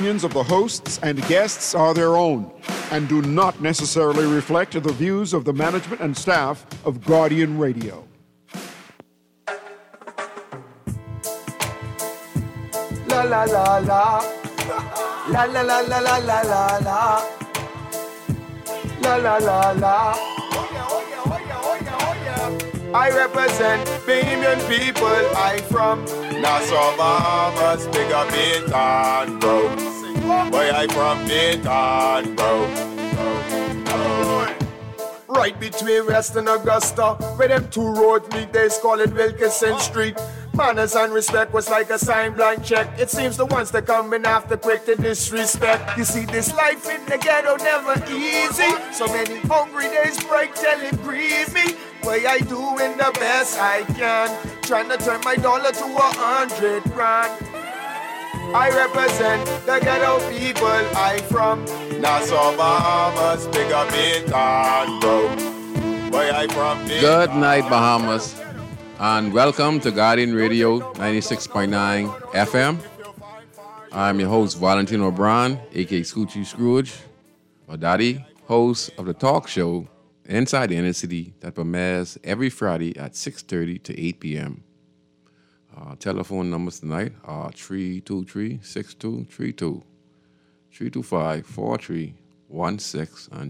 opinions of the hosts and guests are their own and do not necessarily reflect the views of the management and staff of Guardian Radio. La la la la. La la la la la la la la. La la la la. I represent Bahamian people. I from Nassau, Bahamas, big up Baytown, bro. Where I from Baytown, bro. Right between West and Augusta, where them two roads meet, they call it Wilkinson Street. Manners and respect was like a sign blank check. It seems the ones that come in after quick to disrespect. You see, this life in the ghetto never easy. So many hungry days break till it breathe me. Way I doing the best I can, trying to turn my dollar to 100 grand. I represent the ghetto people. I from Nassau, Bahamas, big up Baytown, bro. Where I from Baytown. Good night, Bahamas, and welcome to Guardian Radio 96.9 FM. I'm your host, Valentino Brown, aka Scoochie Scrooge, or Daddy, host of the talk show Inside the Inner City that premieres every Friday at 6:30 to 8 p.m. Telephone numbers tonight are 323-6232, 325-4316, and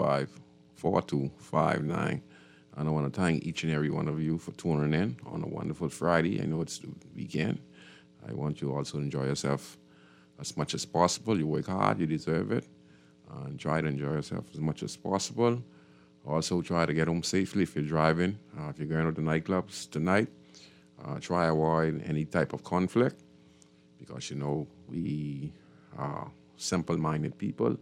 325-4259. And I want to thank each and every one of you for tuning in on a wonderful Friday. I know it's the weekend. I want you also to enjoy yourself as much as possible. You work hard, you deserve it. And try to enjoy yourself as much as possible. Also, try to get home safely if you're driving. If you're going to the nightclubs tonight, try avoid any type of conflict because, you know, we are simple-minded people.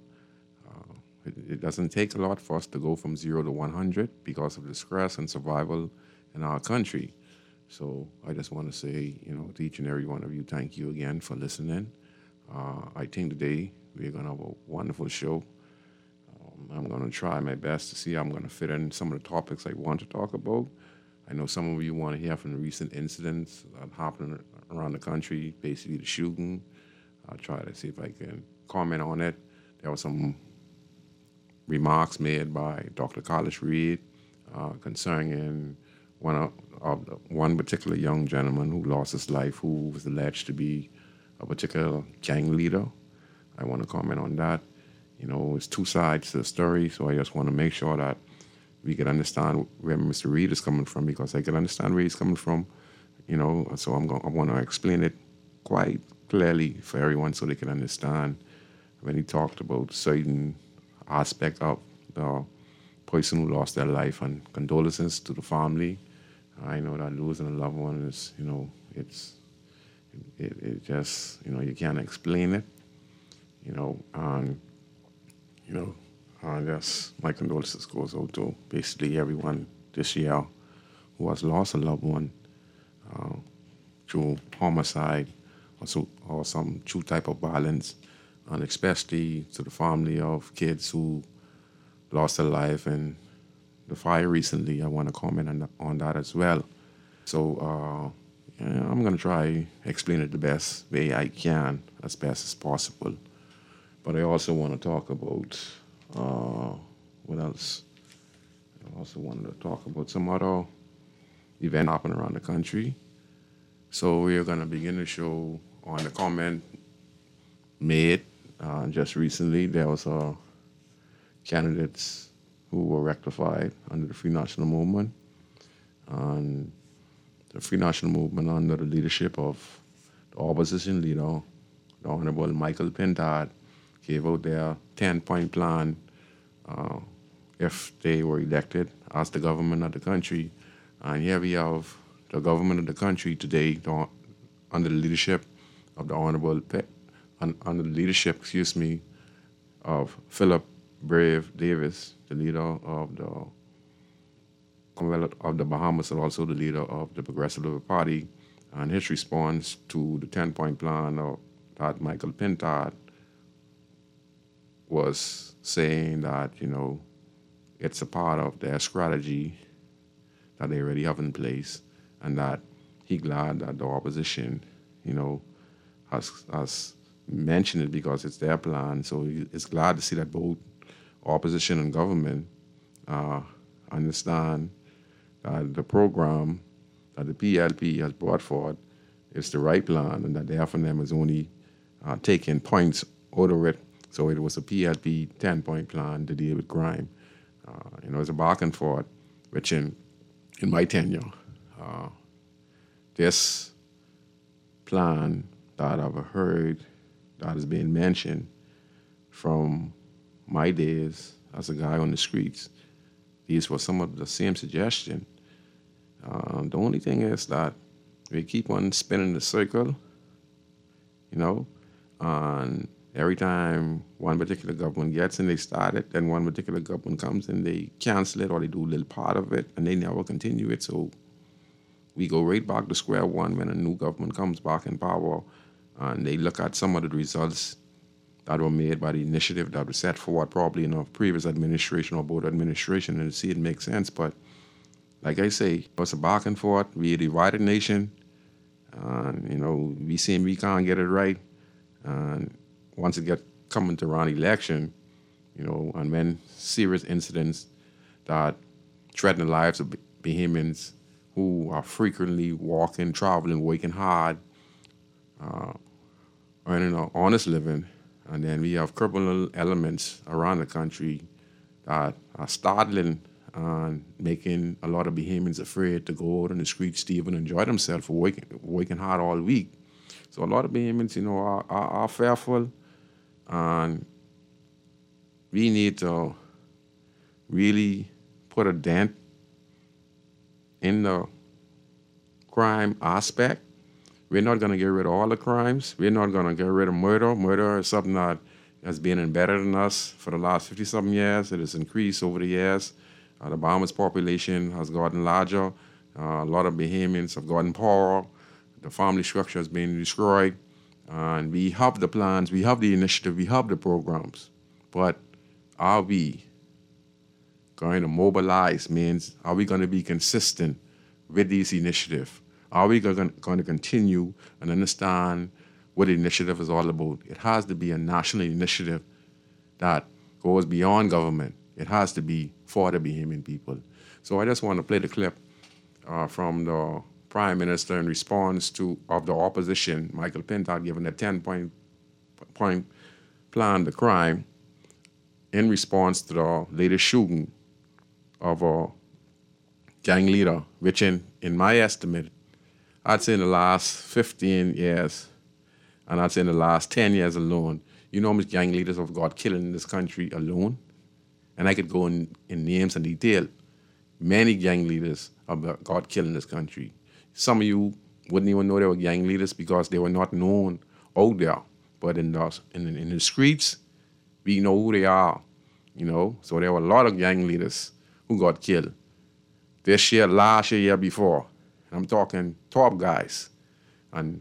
It doesn't take a lot for us to go from 0 to 100 because of the stress and survival in our country. So I just want to say, you know, to each and every one of you, thank you again for listening. I think today we're going to have a wonderful show. I'm going to try my best to see how I'm going to fit in some of the topics I want to talk about. I know some of you want to hear from the recent incidents that happened around the country, basically the shooting. I'll try to see if I can comment on it. There were some remarks made by Dr. Carlos Reed concerning one particular young gentleman who lost his life, who was alleged to be a particular gang leader. I want to comment on that. You know, it's two sides to the story, so I just want to make sure that we can understand where Mr. Reed is coming from, because I can understand where he's coming from, you know, so I want to explain it quite clearly for everyone so they can understand when he talked about certain aspect of the person who lost their life, and condolences to the family. I know that losing a loved one is, you know, it just, you know, you can't explain it, you know, and you know, just my condolences goes out to basically everyone this year who has lost a loved one through homicide or some true type of violence, and especially to the family of kids who lost their life in the fire recently. I want to comment on that as well. So I'm going to try explain it the best way I can, as best as possible. But I also want to talk about, what else? I also wanted to talk about some other event happening around the country. So we're going to begin the show on the comment made just recently. There was candidates who were rectified under the Free National Movement. And the Free National Movement, under the leadership of the opposition leader, the Honorable Michael Pintard, gave out their 10-point plan if they were elected as the government of the country. And here we have the government of the country today under the leadership of the of Philip Brave Davis, the leader of the Commonwealth of the Bahamas and also the leader of the Progressive Labour Party. And his response to the 10-point plan that Michael Pintard was saying that, you know, it's a part of their strategy that they already have in place, and that he's glad that the opposition, you know, has mention it because it's their plan. So it's glad to see that both opposition and government understand that the program that the PLP has brought forward is the right plan, and that the FNM is only taking points out of it. So it was a PLP 10-point plan to deal with crime. It's a back and forth, which in my tenure, this plan that I've heard that has been mentioned from my days as a guy on the streets, these were some of the same suggestion. The only thing is that we keep on spinning the circle, and every time one particular government gets in, they start it, then one particular government comes and they cancel it or they do a little part of it and they never continue it. So we go right back to square one when a new government comes back in power and they look at some of the results that were made by the initiative that was set forward probably in a previous administration or board administration, and see it makes sense. But like I say, it's a back and forth. We're a divided nation, and we saying we can't get it right. And once it gets coming to around election, and when serious incidents that threaten the lives of Bahamians who are frequently walking, traveling, working hard, earning an honest living, and then we have criminal elements around the country that are startling and making a lot of Bahamians afraid to go out on the streets to even enjoy themselves for working hard all week. So a lot of Bahamians, are fearful, and we need to really put a dent in the crime aspect. We're not going to get rid of all the crimes. We're not going to get rid of murder. Murder is something that has been embedded in us for the last 50-something years. It has increased over the years. The Bahamas population has gotten larger. A lot of Bahamians have gotten poorer. The family structure has been destroyed. And we have the plans, we have the initiative, we have the programs. But are we going to mobilize? Means, are we going to be consistent with these initiatives? Are we going to continue and understand what the initiative is all about? It has to be a national initiative that goes beyond government. It has to be for the Bahamian people. So I just want to play the clip from the Prime Minister in response of the opposition, Michael Pintard, giving a 10-point plan to crime in response to the latest shooting of a gang leader, which in my estimate, I'd say in the last 15 years, and I'd say in the last 10 years alone, you know how much gang leaders have got killed in this country alone? And I could go in names and detail. Many gang leaders have got killed in this country. Some of you wouldn't even know they were gang leaders because they were not known out there. But in the streets, we know who they are, So there were a lot of gang leaders who got killed. This year, last year before. I'm talking top guys. And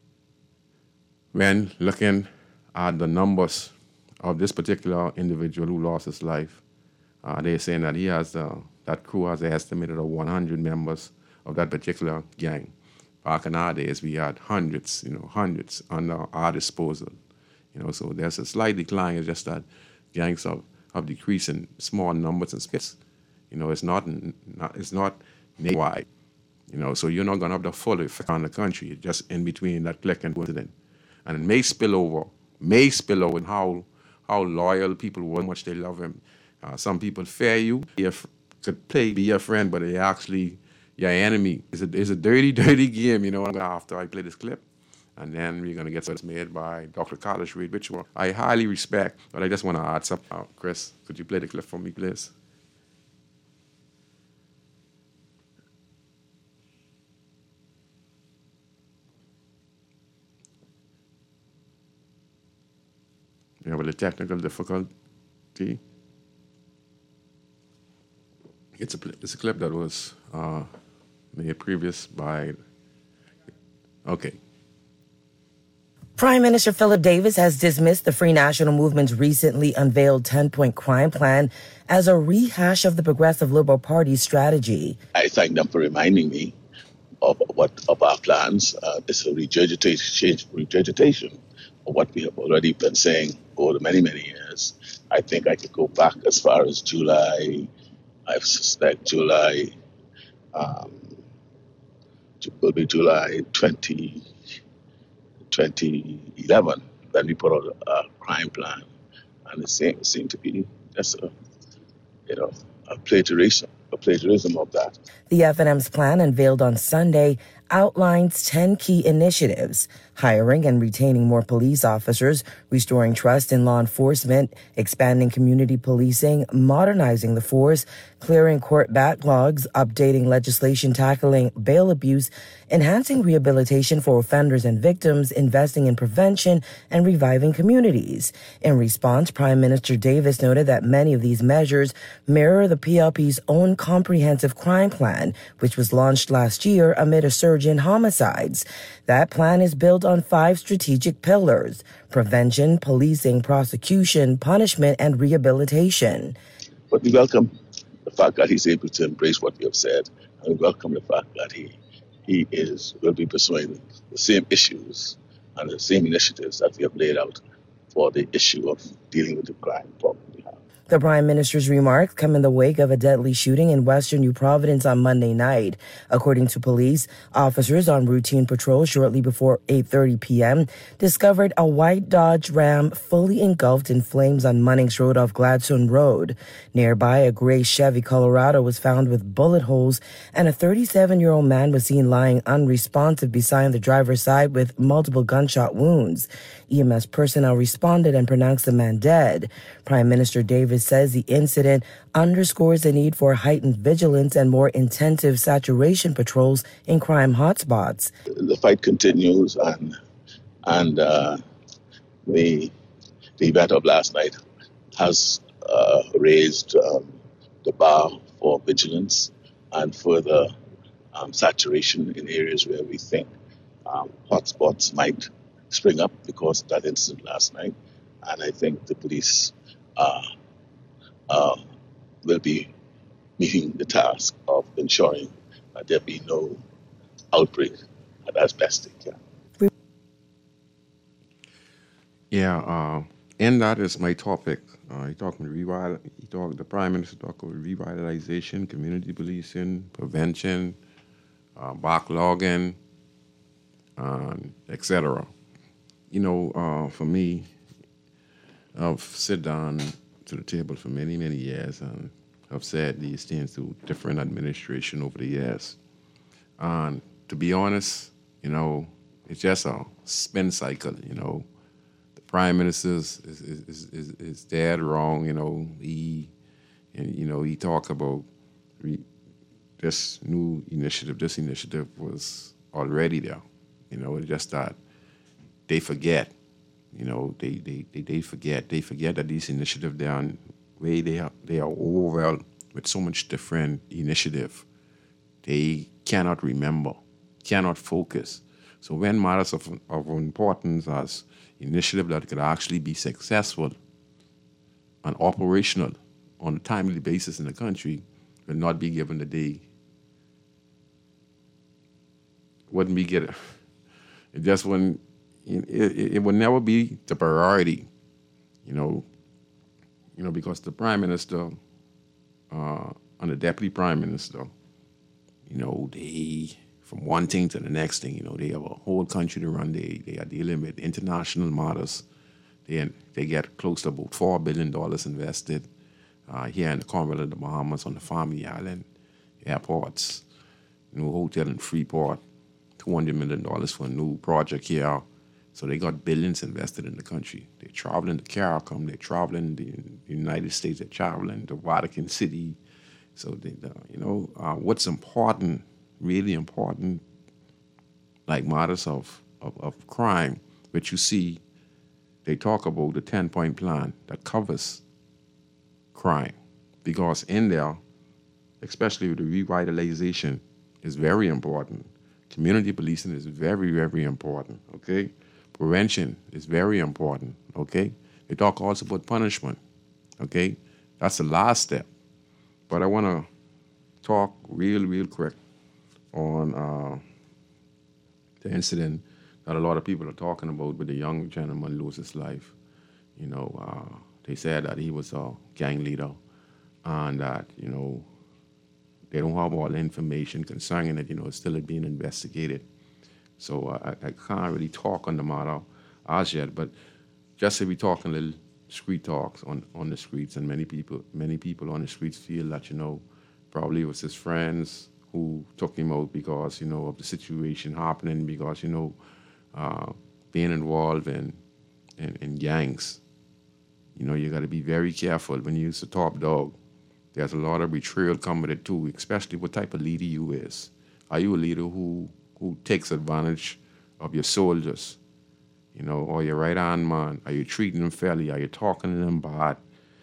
when looking at the numbers of this particular individual who lost his life, they're saying that that crew has an estimated of 100 members of that particular gang. Back in our days, we had hundreds under our disposal. So there's a slight decline. It's just that gangs have decreased in small numbers and space. It's not nationwide. So you're not going to have the full effect on the country, just in between that click and incident. And it may spill over in how loyal people were, how much they love him. Some people fear you. Be your friend, but they actually your enemy. It's a dirty, dirty game, after I play this clip. And then we're going to get what's made by Dr. Carlos Reed, which I highly respect. But I just want to add something. Chris, could you play the clip for me, please? We have a little technical difficulty. It's a clip that was made previous by... Okay. Prime Minister Philip Davis has dismissed the Free National Movement's recently unveiled 10-point crime plan as a rehash of the Progressive Liberal Party's strategy. I thank them for reminding me of our plans. It's a regurgitation what we have already been saying over the many, many years. I think I could go back as far as July, I suspect July, um, will be July 2011, when we put out a crime plan. And it seemed to be just a plagiarism of that. The FNM's plan, unveiled on Sunday, outlines 10 key initiatives: hiring and retaining more police officers, restoring trust in law enforcement, expanding community policing, modernizing the force, clearing court backlogs, updating legislation tackling bail abuse, enhancing rehabilitation for offenders and victims, investing in prevention, and reviving communities. In response, Prime Minister Davis noted that many of these measures mirror the PLP's own comprehensive crime plan, which was launched last year amid a surge in homicides. That plan is built on 5 strategic pillars: prevention, policing, prosecution, punishment, and rehabilitation. But we welcome the fact that he's able to embrace what we have said, and we welcome the fact that he will be pursuing the same issues and the same initiatives that we have laid out for the issue of dealing with the crime problem we have. The Prime Minister's remarks come in the wake of a deadly shooting in western New Providence on Monday night. According to police, officers on routine patrol shortly before 8:30 p.m. discovered a white Dodge Ram fully engulfed in flames on Munnings Road off Gladstone Road. Nearby, a gray Chevy Colorado was found with bullet holes, and a 37-year-old man was seen lying unresponsive beside the driver's side with multiple gunshot wounds. EMS personnel responded and pronounced the man dead. Prime Minister Davis says the incident underscores the need for heightened vigilance and more intensive saturation patrols in crime hotspots. The fight continues, and the event of last night has raised the bar for vigilance and further saturation in areas where we think hotspots might spring up because of that incident last night. And I think the police will be meeting the task of ensuring that there be no outbreak as best they can. Yeah, and that is my topic. The Prime Minister talked about revitalization, community policing, prevention, backlogging, etc. For me, I've sit down to the table for many, many years, and I've said these things to different administration over the years. And to be honest, it's just a spin cycle. The Prime Minister is dead wrong. He talked about this new initiative. This initiative was already there. It's just that they forget. They forget that these initiatives they are overwhelmed with so much different initiative. They cannot remember, cannot focus. So when matters of importance as initiative that could actually be successful and operational on a timely basis in the country will not be given the day. Wouldn't be given. It just wouldn't. It would never be the priority, because the Prime Minister and the Deputy Prime Minister, they, from one thing to the next thing, they have a whole country to run. They are dealing with international matters. They get close to about $4 billion invested here in the Commonwealth of the Bahamas on the Family Island airports, new hotel in Freeport, $200 million for a new project here. So they got billions invested in the country. They're traveling to CARICOM, they're traveling to the United States, they're traveling to Vatican City. So, what's important, really important, like matters of crime, which you see, they talk about the 10-point plan that covers crime. Because in there, especially with the revitalization, is very important. Community policing is very, very important, okay? Prevention is very important, okay? They talk also about punishment, okay? That's the last step. But I want to talk real quick on the incident that a lot of people are talking about, but the young gentleman lose his life. They said that he was a gang leader and that, they don't have all the information concerning it, it's still being investigated. So I can't really talk on the matter as yet, but just if we talking a little street talks on the streets, and many people on the streets feel that, probably it was his friends who took him out because, of the situation happening, because, being involved in gangs, you got to be very careful when you use the top dog. There's a lot of betrayal coming with it too, especially what type of leader you is. Are you a leader who takes advantage of your soldiers, or your right-hand man? Are you treating them fairly? Are you talking to them bad?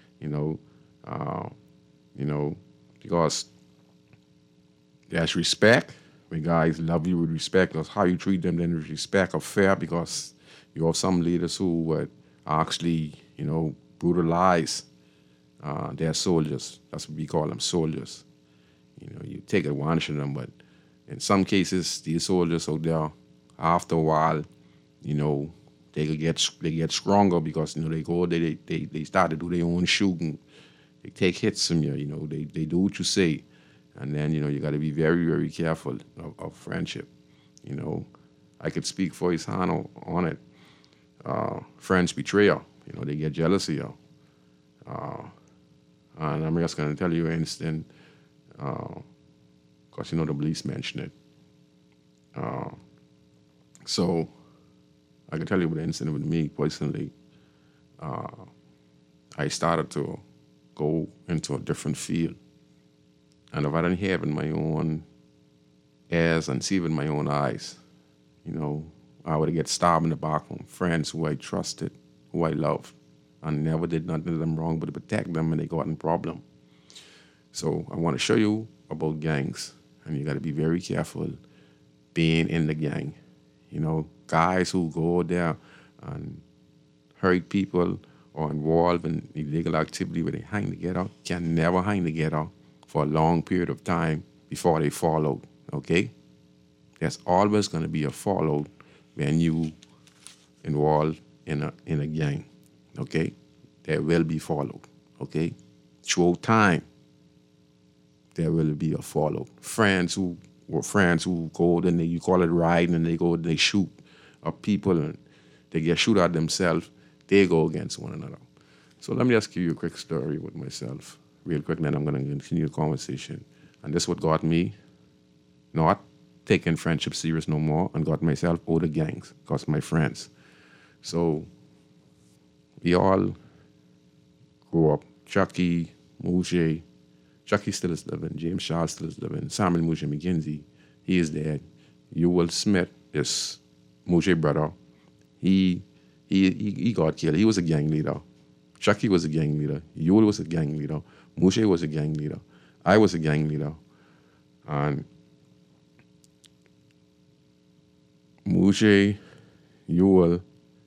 Because there's respect. When guys love you with respect, that's how you treat them, then with respect or fair, because you have some leaders who would actually, brutalize their soldiers. That's what we call them, soldiers. You take advantage of them, but in some cases, these soldiers out there, after a while, they get stronger because they start to do their own shooting. They take hits from you. They do what you say, and then you got to be very, very careful of friendship. I could speak for his hand on it. Friends betray you. They get jealous of you. And I'm just going to tell you an instance, because the police mentioned it. So I can tell you about the incident with me personally. I started to go into a different field. And if I didn't hear it with my own ears and see it with my own eyes, I would get stabbed in the back from friends who I trusted, who I loved, and never did nothing to them wrong but to protect them when they got in problem. So I want to show you about gangs, and you got to be very careful being in the gang. Guys who go there and hurt people or involved in illegal activity where they hang together can never hang together for a long period of time before they fall out, okay? There's always going to be a fallout when you involved in a gang, okay? There will be fallout, okay? Through time, there will be a fallout. Friends who go, then you call it riding, and they go, they shoot up people, and they get shoot at themselves, they go against one another. So let me just give you a quick story with myself, real quick, and then I'm going to continue the conversation. And this is what got me not taking friendship serious no more and got myself out of gangs because of my friends. So we all grew up. Chucky, Mouche, Chucky still is living. James Shaw still is living. Samuel Mouche McKenzie, he is dead. Ewell Smith is Mouche's brother. He got killed. He was a gang leader. Chucky was a gang leader. Ewell was a gang leader. Mouche was a gang leader. I was a gang leader. And Mouche, Ewell,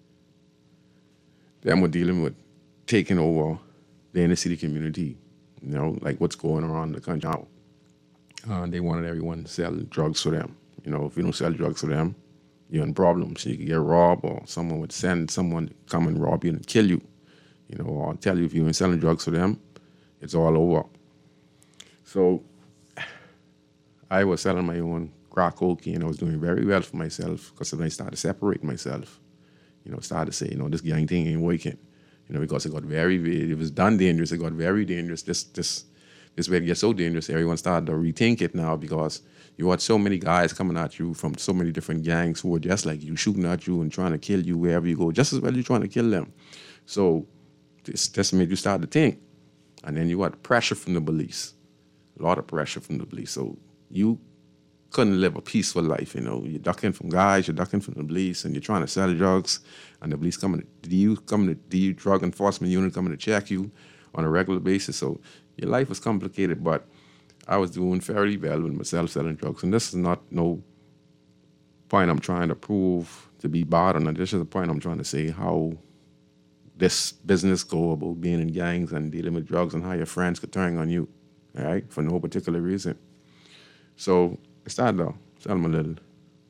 them were dealing with taking over the inner city community, like what's going on in the country now. They wanted everyone to sell drugs for them. If you don't sell drugs for them, you're in problems. You could get robbed, or someone would send someone to come and rob you and kill you. Or tell you if you ain't selling drugs for them, it's all over. So I was selling my own crack cocaine, and I was doing very well for myself, because when I started to separate myself, started to say, this gang thing ain't working, because it was done dangerous, it got very dangerous. This way it gets so dangerous, everyone started to rethink it now, because you had so many guys coming at you from so many different gangs who were just like you, shooting at you and trying to kill you wherever you go, just as well you're trying to kill them. So this made you start to think. And then you got pressure from the police, a lot of pressure from the police. So you couldn't live a peaceful life, You're ducking from guys, you're ducking from the police, and you're trying to sell drugs, and the police the drug enforcement unit coming to check you on a regular basis. So your life was complicated, but I was doing fairly well with myself selling drugs. And this is not no point I'm trying to prove to be bad on it. This is the point I'm trying to say how this business go about being in gangs and dealing with drugs, and how your friends could turn on you, all right, for no particular reason. So I started to sell my little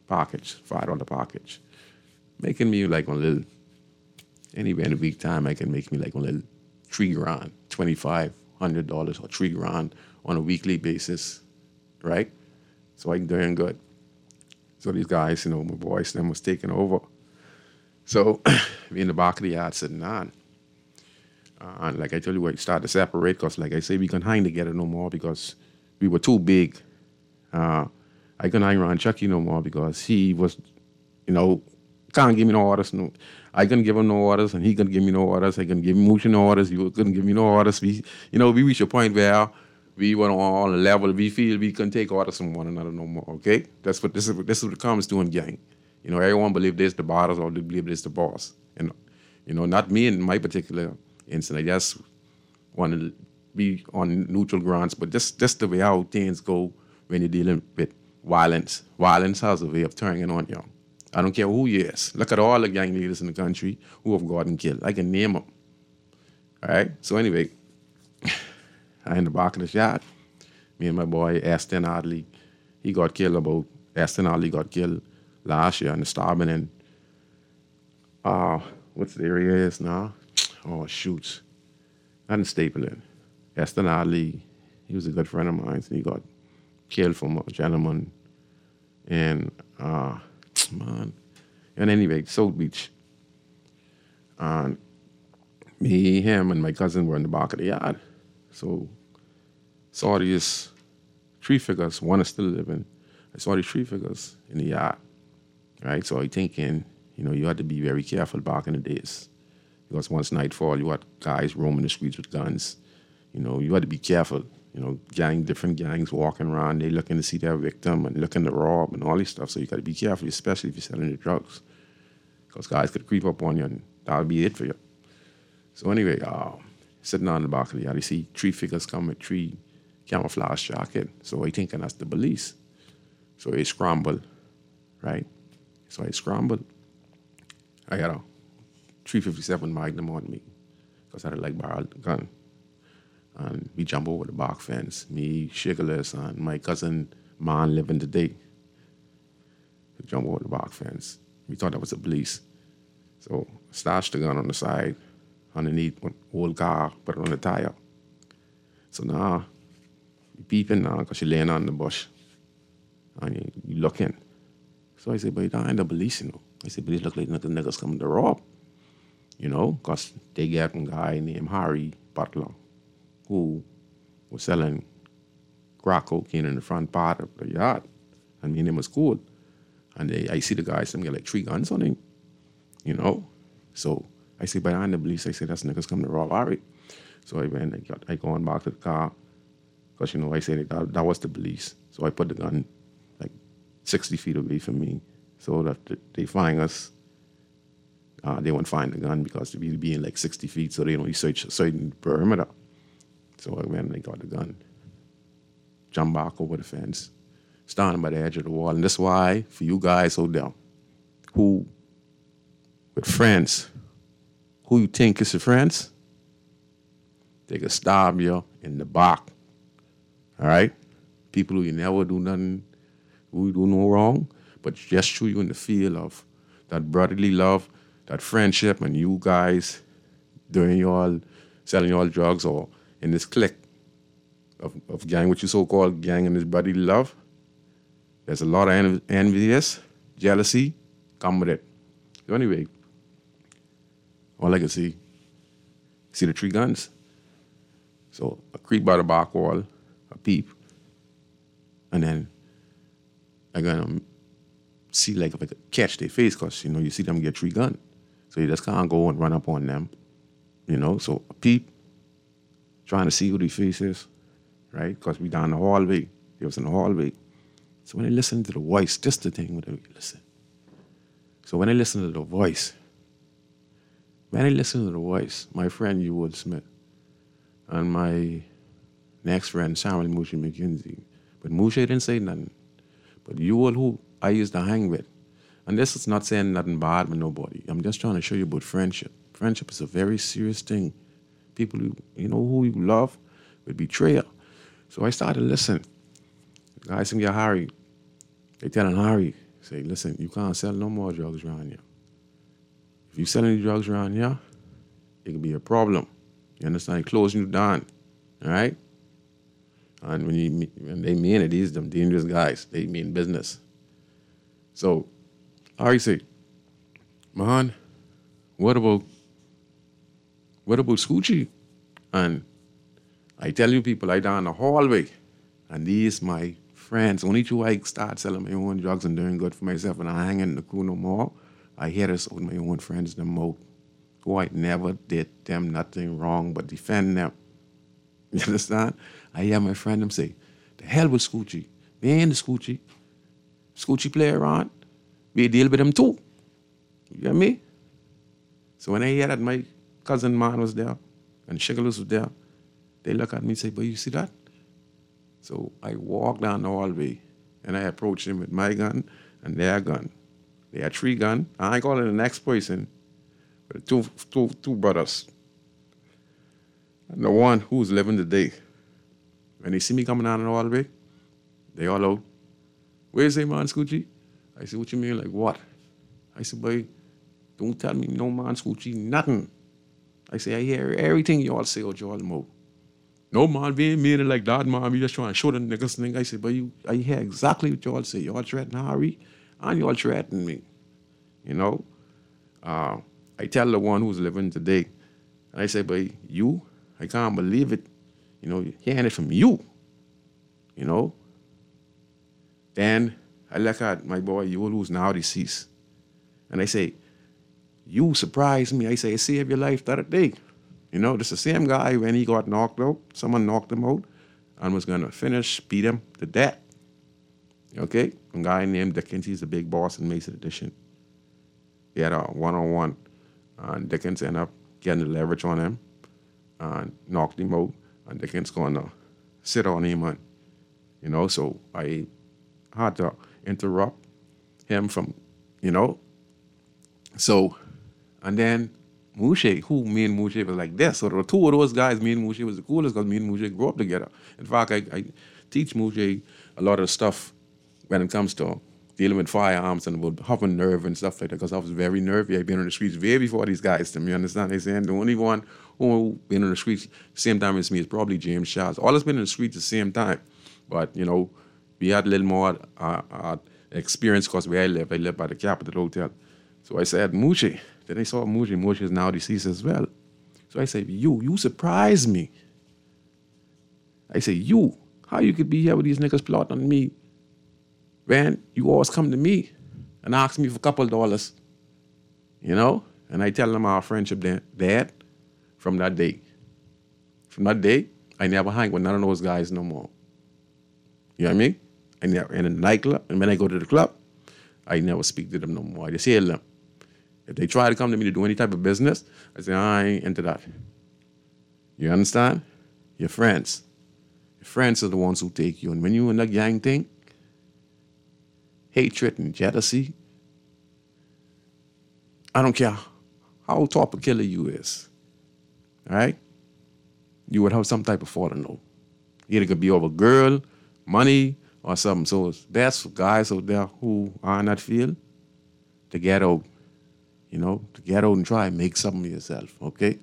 package, $5 package. Making me like a little, anywhere in the week time, I can make me like a little $3,000, $2,500 or $3,000 on a weekly basis, right? So I'm doing good. So these guys, my boys, them was taking over. So we in the back of the yard sitting down. And like I tell you, we started to separate because, like I say, we couldn't hang together no more because we were too big. I couldn't hang around Chucky no more because he was, can't give me no orders. No, I couldn't give him no orders, and he couldn't give me no orders. I couldn't give Moochie no orders. He couldn't give me no orders. We reached a point where we were on a level we feel we couldn't take orders from one another no more. Okay, this is what it comes to in gang. Everyone believe this the boss or they believe this the boss. And not me in my particular incident. I just want to be on neutral grounds, but just the way how things go when you're dealing with violence. Violence has a way of turning on you. I don't care who he is. Look at all the gang leaders in the country who have gotten killed. I can name them. All right? So anyway, I in the back of the yard. Me and my boy, Aston Adley, Aston Adley got killed last year in the Starving and what's the area is now? Oh, shoots. Not in Stapleton. Aston Adley, he was a good friend of mine, and he got killed from a gentleman in, and anyway, South Beach. And me, him, and my cousin were in the back of the yard. So saw these 3 figures, one is still living. I saw these 3 figures in the yard, right? So I thinking, you had to be very careful back in the days. Because once nightfall, you had guys roaming the streets with guns. You had to be careful. Different gangs walking around, they looking to see their victim and looking to rob and all this stuff. So you got to be careful, especially if you're selling the drugs. Because guys could creep up on you and that would be it for you. So anyway, sitting on the back of the yard, you see 3 figures come with 3 camouflage jacket. So I thinking that's the police. So they scramble, right? So I scrambled. I got a .357 Magnum on me because I had a barreled gun. And we jump over the back fence. Me, Sugarless, and my cousin, man, living today. We jump over the back fence. We thought that was the police. So stashed the gun on the side, underneath one old car, put it on the tire. So now, you peeping now because you're laying on the bush. And you looking. So I said, but that ain't the police, I said, but these look like the niggas coming to rob. Because they got one guy named Harry Butler who was selling crack cocaine in the front part of the yard. And me and him was cool. And I see the guys, them get 3 guns on him, So I say, but I ain't the police. I say, that's niggas coming to rob Harry. So I went, I go on back to the car. Because, I said that was the police. So I put the gun 60 feet away from me so that they find us. They won't find the gun because we be in 60 feet, so they only search a certain perimeter. So I went and I got the gun, jumped back over the fence, standing by the edge of the wall. And that's why, for you guys out there who, with friends, who you think is your friends, they can stab you in the back. All right? People who you never do nothing, who you do no wrong, but just show you in the feel of that brotherly love, that friendship, and you guys doing selling y'all drugs or in this clique of gang, what you so-called gang and this brotherly love, there's a lot of envious, jealousy, come with it. So anyway, all I could see the 3 guns. So I creep by the back wall, I peep, and then I gonna see if I could catch their face, because you see them get 3 guns. So you just can't go and run up on them, So I peep, trying to see who their face is, right? Because we down the hallway. They was in the hallway. So when I listen to the voice, just the thing when I listen. So when I listen to the voice, my friend Ewell Smith and my next friend Samuel Moochie McKenzie, but Moochie didn't say nothing. But Ewell, who I used to hang with, and this is not saying nothing bad with nobody. I'm just trying to show you about friendship. Friendship is a very serious thing. People who you love will betray you. So I started to listen. The guys saying, yeah, Harry. They telling Harry, say, listen, you can't sell no more drugs around here. If you sell any drugs around here, it could be a problem. You understand? Closing you down, all right? And when they mean it, these them dangerous guys. They mean business. So, I say, man, what about Scoochie? And I tell you people, I down the hallway, and these my friends. Only two I start selling my own drugs and doing good for myself, and I hang in the crew no more. I hear this with my own friends the most. Who I never did them nothing wrong but defend them. You understand? I hear my friend them say, the hell with Scoochie. We ain't the Scoochie. Scoochie play around. We deal with them too. You get me? So when I hear that my cousin man was there and Shigalus was there, they look at me and say, but you see that? So I walk down the hallway and I approach them with my gun and their gun. They had 3 guns. I ain't calling the next person, but two brothers. And the one who's living today. When they see me coming down the hallway, they all out. Where's the man, Scoochie? I said, what you mean? Like what? I said, boy, don't tell me no man, Scoochie, nothing. I say, I hear everything you all say out your mouth. No man, we ain't mean it like that, man. We just trying to show the niggas thing. I said, but I hear exactly what you all say. You all threaten Harry, and you all threaten me. You know? I tell the one who's living today, and I say, but you, I can't believe it. You know, hearing it from you. You know? Then I look at my boy, Yul, who's now deceased. And I say, you surprised me. I say, I saved your life the other day. You know, this is the same guy when he got knocked out. Someone knocked him out and was going to beat him to death. Okay? A guy named Dickens, he's the big boss in Mason Edition. He had a one-on-one. And Dickens ended up getting the leverage on him and knocked him out. And Dickens going to sit on him. And, you know, so I had to interrupt him from, you know. So, and then Mouche, who me and Mouche was like this. So the 2 of those guys, me and Mouche was the coolest because me and Mouche grew up together. In fact, I teach Mouche a lot of stuff when it comes to dealing with firearms and about having nerve and stuff like that, because I was very nervy. I've been on the streets way before these guys, to me, understand? They saying the only one who been on the streets same time as me is probably James Charles. All us been in the streets at the same time. But, you know, we had a little more experience because where I live by the Capitol Hotel. So I said, Mouche. Then I saw Mouche. Mouche is now deceased as well. So I said, you surprised me. I say, how you could be here with these niggas plotting on me when you always come to me and ask me for a couple dollars, you know? And I tell them our friendship dead from that day. From that day, I never hang with none of those guys no more. You know what I mean? I never in a nightclub, and when I go to the club, I never speak to them no more. I just hear them. If they try to come to me to do any type of business, I say, I ain't into that. You understand? Your friends. Your friends are the ones who take you. And when you in that gang thing, hatred and jealousy, I don't care how top a killer you is. All right? You would have some type of falling out. Either it could be over girl, money, or something. So it's best for guys out there who are in that field to get out. You know, to get out and try and make something of yourself, okay?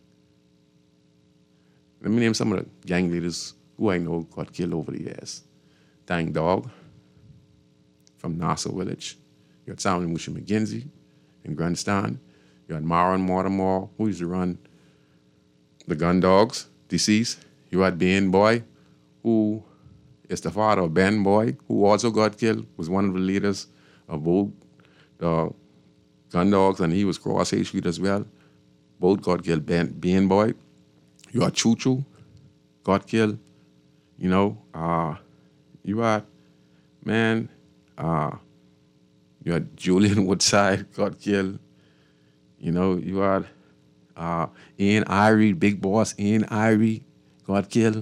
Let me name some of the gang leaders who I know got killed over the years. Dang Dog from Nassau Village. You had Samuel Musha McGinsey in Grandstand. You had Maron Mortimer, who used to run the Gun Dogs, deceased. You had Ben Boy, who is the father of Ben Boy, who also got killed, was one of the leaders of both the Gun Dogs, and he was Cross H Street as well. Both got killed. Ben Boy. You had Choo Choo, got killed. You know, you had, man, you had Julian Woodside, got killed. You know, you had Ian Irie, big boss Ian Irie, got killed.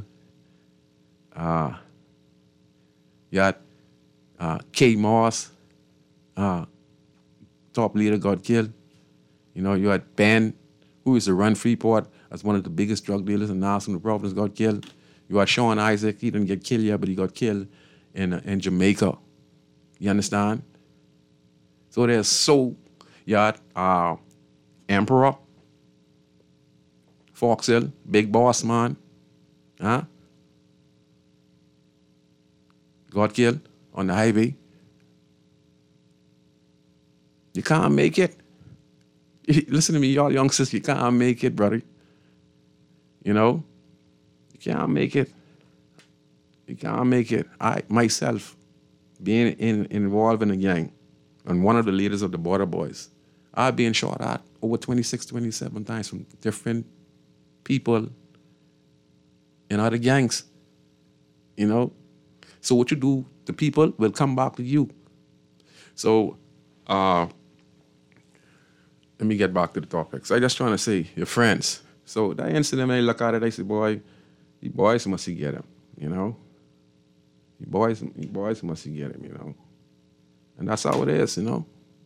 You had K. Moss, top leader, got killed. You know, you had Ben, who used to run Freeport as one of the biggest drug dealers in Nassau Province, got killed. You had Sean Isaac, he didn't get killed yet, but he got killed in Jamaica. You understand? So there's you had Emperor, Foxhill, Big Boss Man, got killed on the highway. You can't make it. Listen to me, y'all youngsters, you can't make it, brother. You know? You can't make it. You can't make it. I, myself, being involved in a gang, and one of the leaders of the Border Boys, I've been shot at over 26, 27 times from different people in other gangs. You know? So what you do, the people will come back to you. So, let me get back to the topic. So I just trying to say, your friends. So that incident, when I look at it, I say, boy, the boys must get him, you know? The boys must get him, you know? And that's how it is, you know?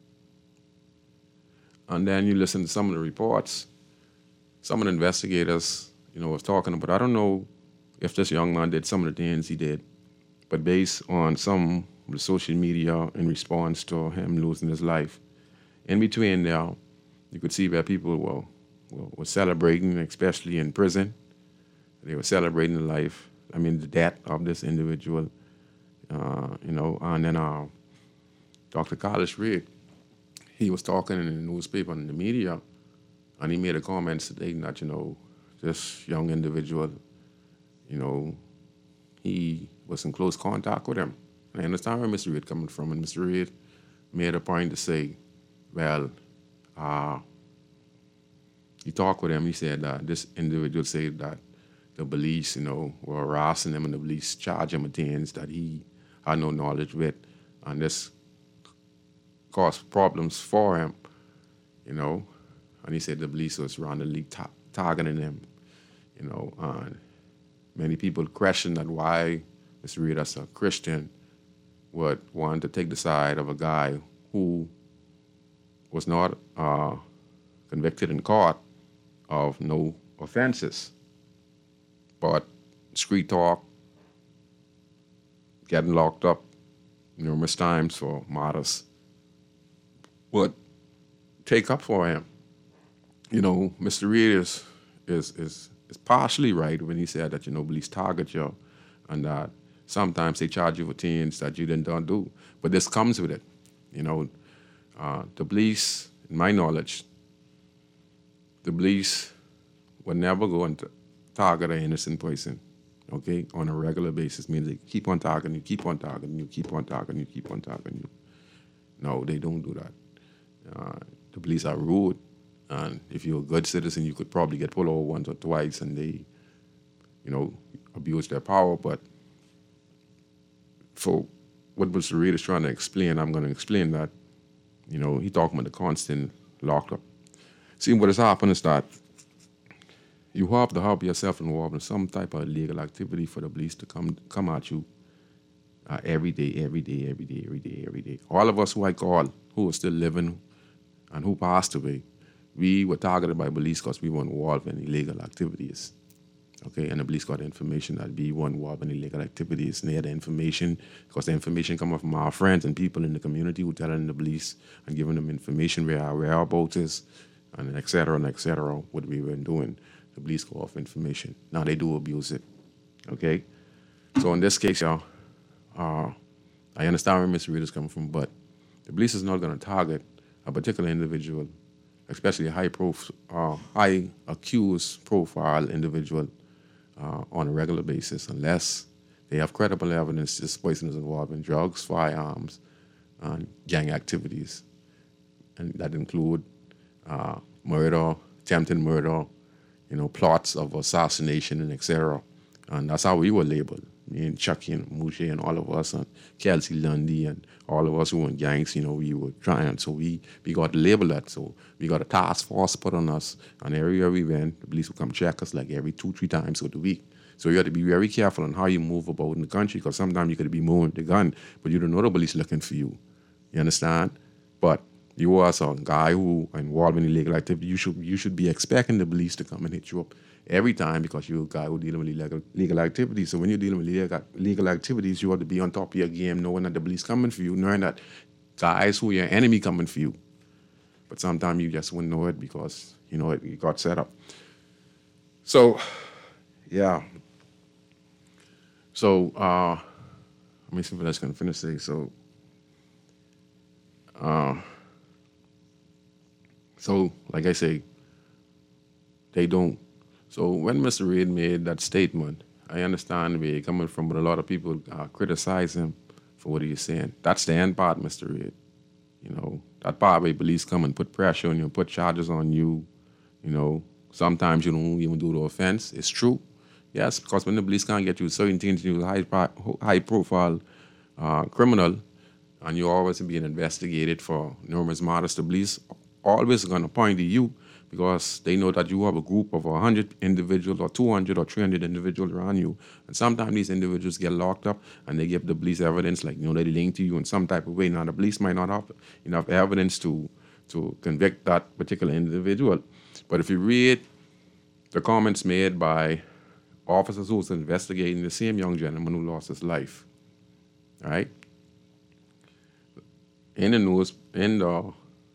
And then you listen to some of the reports. Some of the investigators, you know, was talking about, I don't know if this young man did some of the things he did, but based on some of the social media in response to him losing his life, in between there, you could see where people were celebrating, especially in prison. They were celebrating the death of this individual, you know. And then Dr. Carlos Reed, he was talking in the newspaper and the media, and he made a comment stating that, you know, this young individual, you know, he was in close contact with him. And I understand where Mr. Reed coming from, and Mr. Reed made a point to say, well, he talked with him. He said that this individual said that the police, you know, were harassing him, and the police charged him with things that he had no knowledge with, and this caused problems for him, you know. And he said the police was randomly targeting him, you know. And many people question that why Mr. Reed, as a Christian, would want to take the side of a guy who was not convicted in court of no offenses, but street talk, getting locked up numerous times for matters, would take up for him. You know, Mr. Reed is partially right when he said that, you know, police target you and that sometimes they charge you for things that you didn't do. But this comes with it. You know, the police, in my knowledge, the police would never go and target an innocent person, okay, on a regular basis. Means they keep on targeting you, keep on targeting you, keep on targeting you, keep on targeting you. No, they don't do that. The police are rude, and if you're a good citizen, you could probably get pulled over once or twice, and they, you know, abuse their power. But for what Mr. Reed is trying to explain, I'm going to explain that, you know, he talking about the constant locked up. See, what has happened is that you have to have yourself involved in some type of illegal activity for the police to come at you every day. All of us who I call, who are still living and who passed away, we were targeted by police because we were involved in illegal activities. Okay, and the police got information that we were involved in illegal activities, and they had the information because the information come from our friends and people in the community who telling the police and giving them information where our whereabouts is, and et cetera, what we were doing. The police go off information. Now they do abuse it. Okay? So in this case, y'all, I understand where Mr. Reed is coming from, but the police is not going to target a particular individual, especially a high accused profile individual on a regular basis unless they have credible evidence this person is involved in drugs, firearms, and gang activities. And that include murder, attempted murder, you know, plots of assassination, and etc. And that's how we were labeled. Me and Chucky and Mouche and all of us, and Kelsey Lundy and all of us who were in gangs, you know, we were trying. So we got labeled that. So we got a task force put on us, and everywhere we went, the police would come check us like every 2-3 times a week. So you have to be very careful on how you move about in the country, because sometimes you could be moving the gun, but you don't know the police looking for you. You understand? But you as a guy who involved in illegal activity, you should be expecting the police to come and hit you up every time, because you're a guy who dealing with legal activities. So when you're dealing with legal activities, you have to be on top of your game, knowing that the police coming for you, knowing that guys who are your enemy coming for you. But sometimes you just wouldn't know it because, it got set up. So, yeah. So, let me see what else I can finish saying. So, like I say, they don't. So when Mr. Reid made that statement, I understand where he's coming from, but a lot of people criticize him for what he's saying. That's the end part, Mr. Reid. That part where police come and put pressure on you, put charges on you. Sometimes you don't even do the offense. It's true. Yes, because when the police can't get you certain things, you're a high-profile criminal, and you're always being investigated for numerous matters. The police always going to point to you because they know that you have a group of 100 individuals or 200 or 300 individuals around you. And sometimes these individuals get locked up and they give the police evidence, like, they link to you in some type of way. Now, the police might not have enough evidence to convict that particular individual. But if you read the comments made by officers who was investigating the same young gentleman who lost his life, right? In the news, in the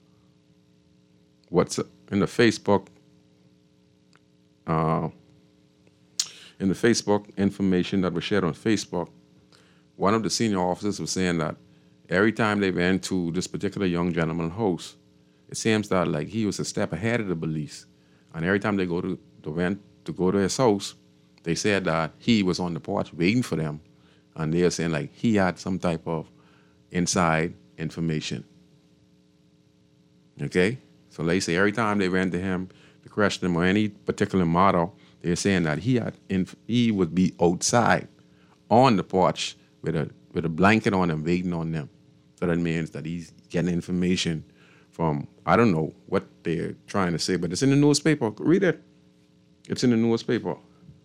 Facebook information that was shared on Facebook, one of the senior officers was saying that every time they went to this particular young gentleman's house, it seems that like he was a step ahead of the police. And every time they went to go to his house, they said that he was on the porch waiting for them. And they were saying like he had some type of inside information. Okay? So they say every time they went to him to question him or any particular matter, they're saying that he would be outside on the porch with a blanket on him, waiting on them. So that means that he's getting information from, I don't know what they're trying to say, but it's in the newspaper. Read it. It's in the newspaper.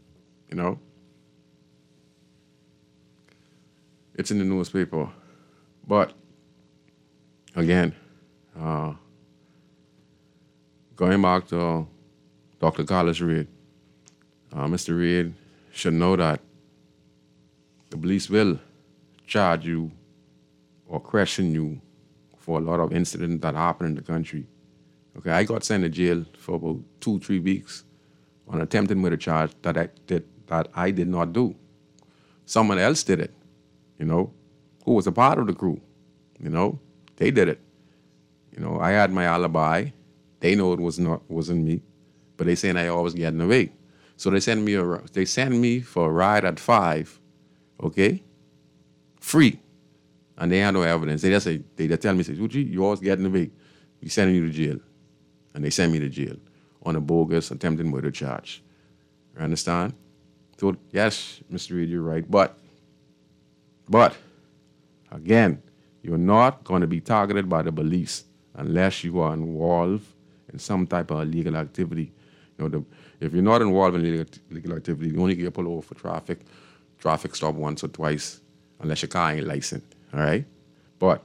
It's in the newspaper. But, again, going back to Dr. Carlos Reid, Mr. Reid should know that the police will charge you or question you for a lot of incidents that happen in the country. Okay, I got sent to jail for about 2-3 weeks on attempted murder charge that I did not do. Someone else did it, who was a part of the crew. They did it. I had my alibi. They know it wasn't me, but they saying I always getting away. So they send me for a ride at 5, okay, free, and they had no evidence. They just tell me, Uchi, you always getting away. We sending you to jail, and they send me to jail on a bogus attempted murder charge. You understand? So yes, Mr. Reid, you're right, but again, you're not going to be targeted by the police unless you are involved in some type of illegal activity. If you're not involved in illegal activity, you only get pulled over for traffic stop once or twice, unless your car ain't licensed, all right? But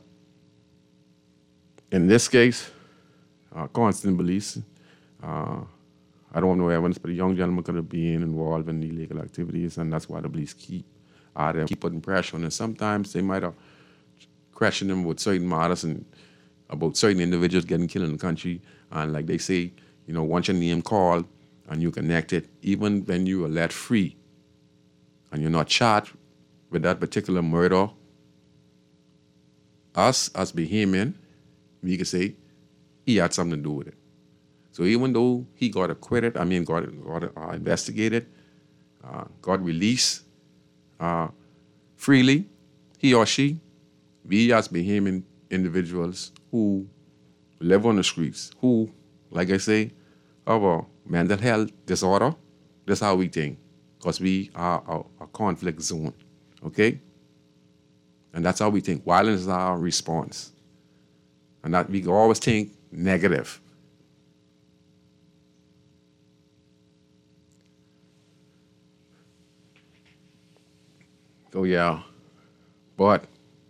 in this case, constant police, I don't have no evidence, but the young gentleman could have been involved in illegal activities, and that's why the police keep putting pressure on him. Sometimes they might have questioned him with certain matters and about certain individuals getting killed in the country, and like they say, once your name called and you connected, even when you are let free and you're not charged with that particular murder, us as Bahamian, we can say he had something to do with it. So even though he got acquitted, got investigated, got released freely, he or she, we as Bahamian individuals who live on the streets, who, like I say, have a mental health disorder, that's how we think, because we are a conflict zone, okay? And that's how we think. Violence is our response. And that we always think negative. So yeah, but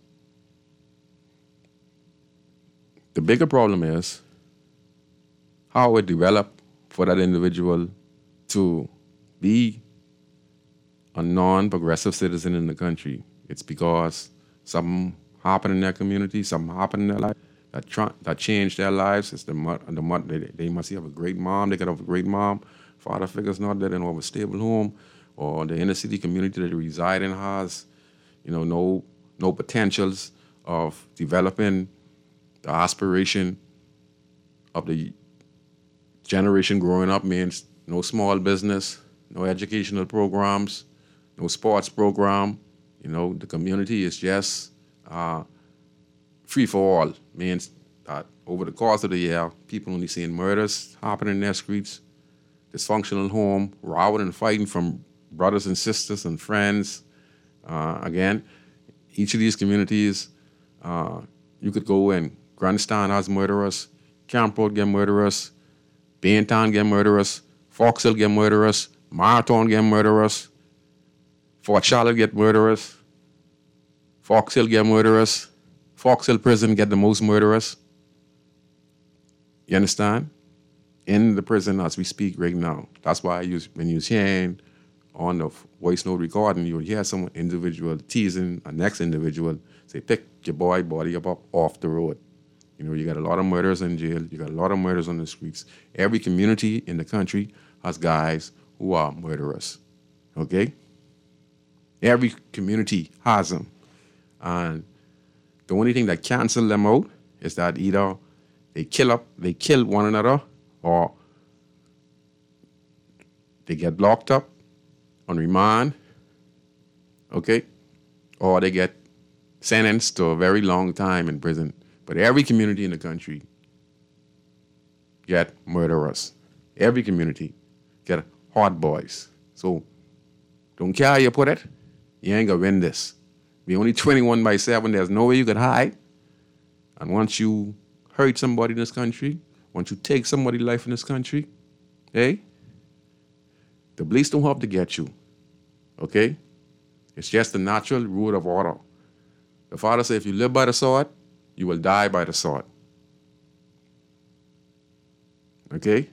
the bigger problem is how it developed for that individual to be a non-progressive citizen in the country. It's because something happened in their community, something happened in their life that changed their lives. It's they must have a great mom. They could have a great mom. Father figure's not there. They don't have a stable home, or the inner city community that they reside in has, no potentials of developing the aspiration of the generation growing up. Means no small business, no educational programs, no sports program. The community is just free for all. Means that over the course of the year, people only seeing murders happening in their streets, dysfunctional home, robbing and fighting from brothers and sisters and friends. Again, each of these communities, you could go in. Grandstand has murderers, Camp Road get murderers, Baintown get murderers, Fox Hill get murderers, Marathon get murderers, Fort Charlotte get murderers, Fox Hill get murderers, Fox Hill Prison get the most murderers. You understand? In the prison as we speak right now. That's why when you're hearing on the voice note recording, you'll hear some individual teasing a next individual, say, pick your body up off the road. You got a lot of murders in jail. You got a lot of murders on the streets. Every community in the country has guys who are murderers. Okay? Every community has them. And the only thing that cancels them out is that either they kill one another, or they get locked up on remand, okay? Or they get sentenced to a very long time in prison. But every community in the country get murderers. Every community get hot boys. So don't care how you put it, you ain't gonna win this. Be only 21/7, there's no way you could hide. And once you hurt somebody in this country, once you take somebody's life in this country, hey, the police don't have to get you, okay? It's just the natural rule of order. The Father said, if you live by the sword, you will die by the sword. Okay?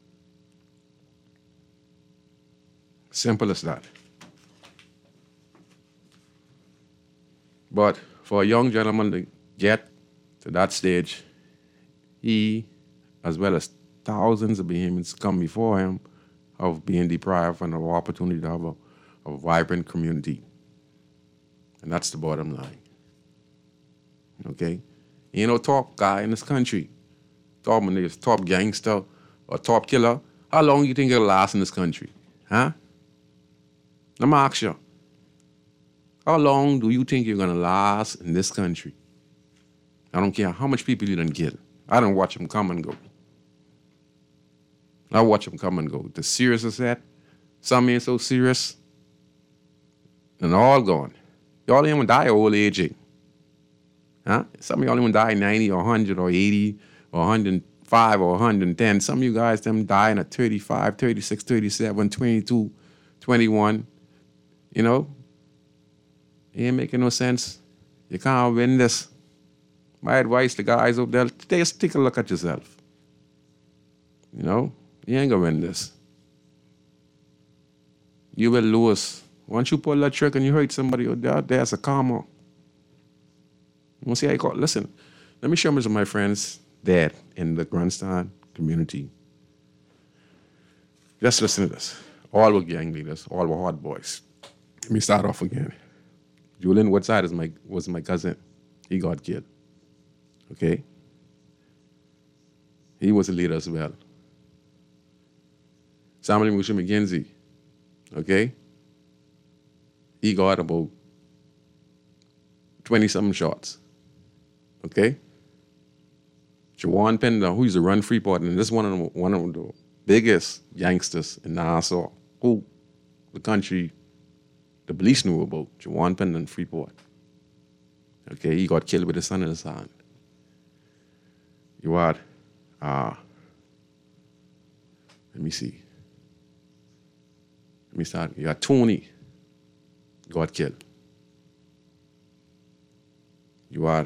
Simple as that. But for a young gentleman to get to that stage, he, as well as thousands of Bahamians come before him, of being deprived of an opportunity to have a vibrant community. And that's the bottom line. Okay? Ain't no top guy in this country, top gangster or top killer. How long you think it'll last in this country? Huh? Let me ask you. How long do you think you're going to last in this country? I don't care how much people you done kill. I don't watch them come and go. I watch them come and go. The serious is that. Some ain't so serious. And all gone. Y'all ain't gonna die old aging. Huh? Some of y'all even die 90 or 100 or 80 or 105 or 110. Some of you guys, them dying at 35, 36, 37, 22, 21. You know? It ain't making no sense. You can't win this. My advice to guys up there, just take a look at yourself. You know? You ain't gonna win this. You will lose. Once you pull that trick and you hurt somebody out there, there's a karma. You see how you call it? Listen, let me share with my friends there in the grandstand community. Just listen to this. All were gang leaders, all were hard boys. Let me start off again. Julian Woodside was my cousin. He got killed. Okay? He was a leader as well. Samuel Musha McKenzie, okay? He got about 20-something shots, okay? Jawan Pender, who's a run Freeport, and this is one of the biggest gangsters in Nassau, who the country, the police knew about, Jawan Pender in Freeport. Okay, he got killed with his son in his hand. You had, let me see. Let me start. You got Tony, got killed. You had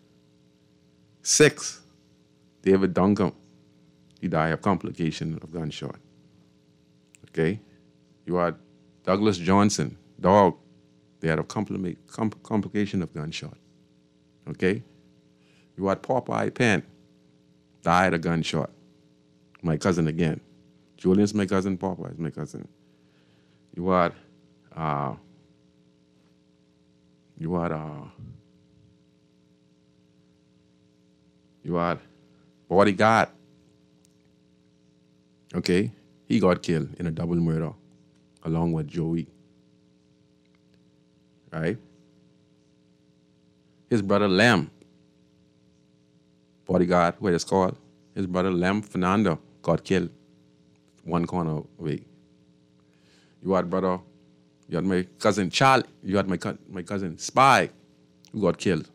6, David Duncan, he died of complication of gunshot. Okay? You had Douglas Johnson, Dog, they had a complication of gunshot. Okay? You had Popeye Penn, died a gunshot. My cousin again. Julian's my cousin, Popeye's my cousin. You had Bodyguard. Okay? He got killed in a double murder along with Joey. Right? His brother Lem, Bodyguard, what it's called. His brother Lem Fernando got killed one corner away. You had my cousin Charlie, you had my cousin Spy, who got killed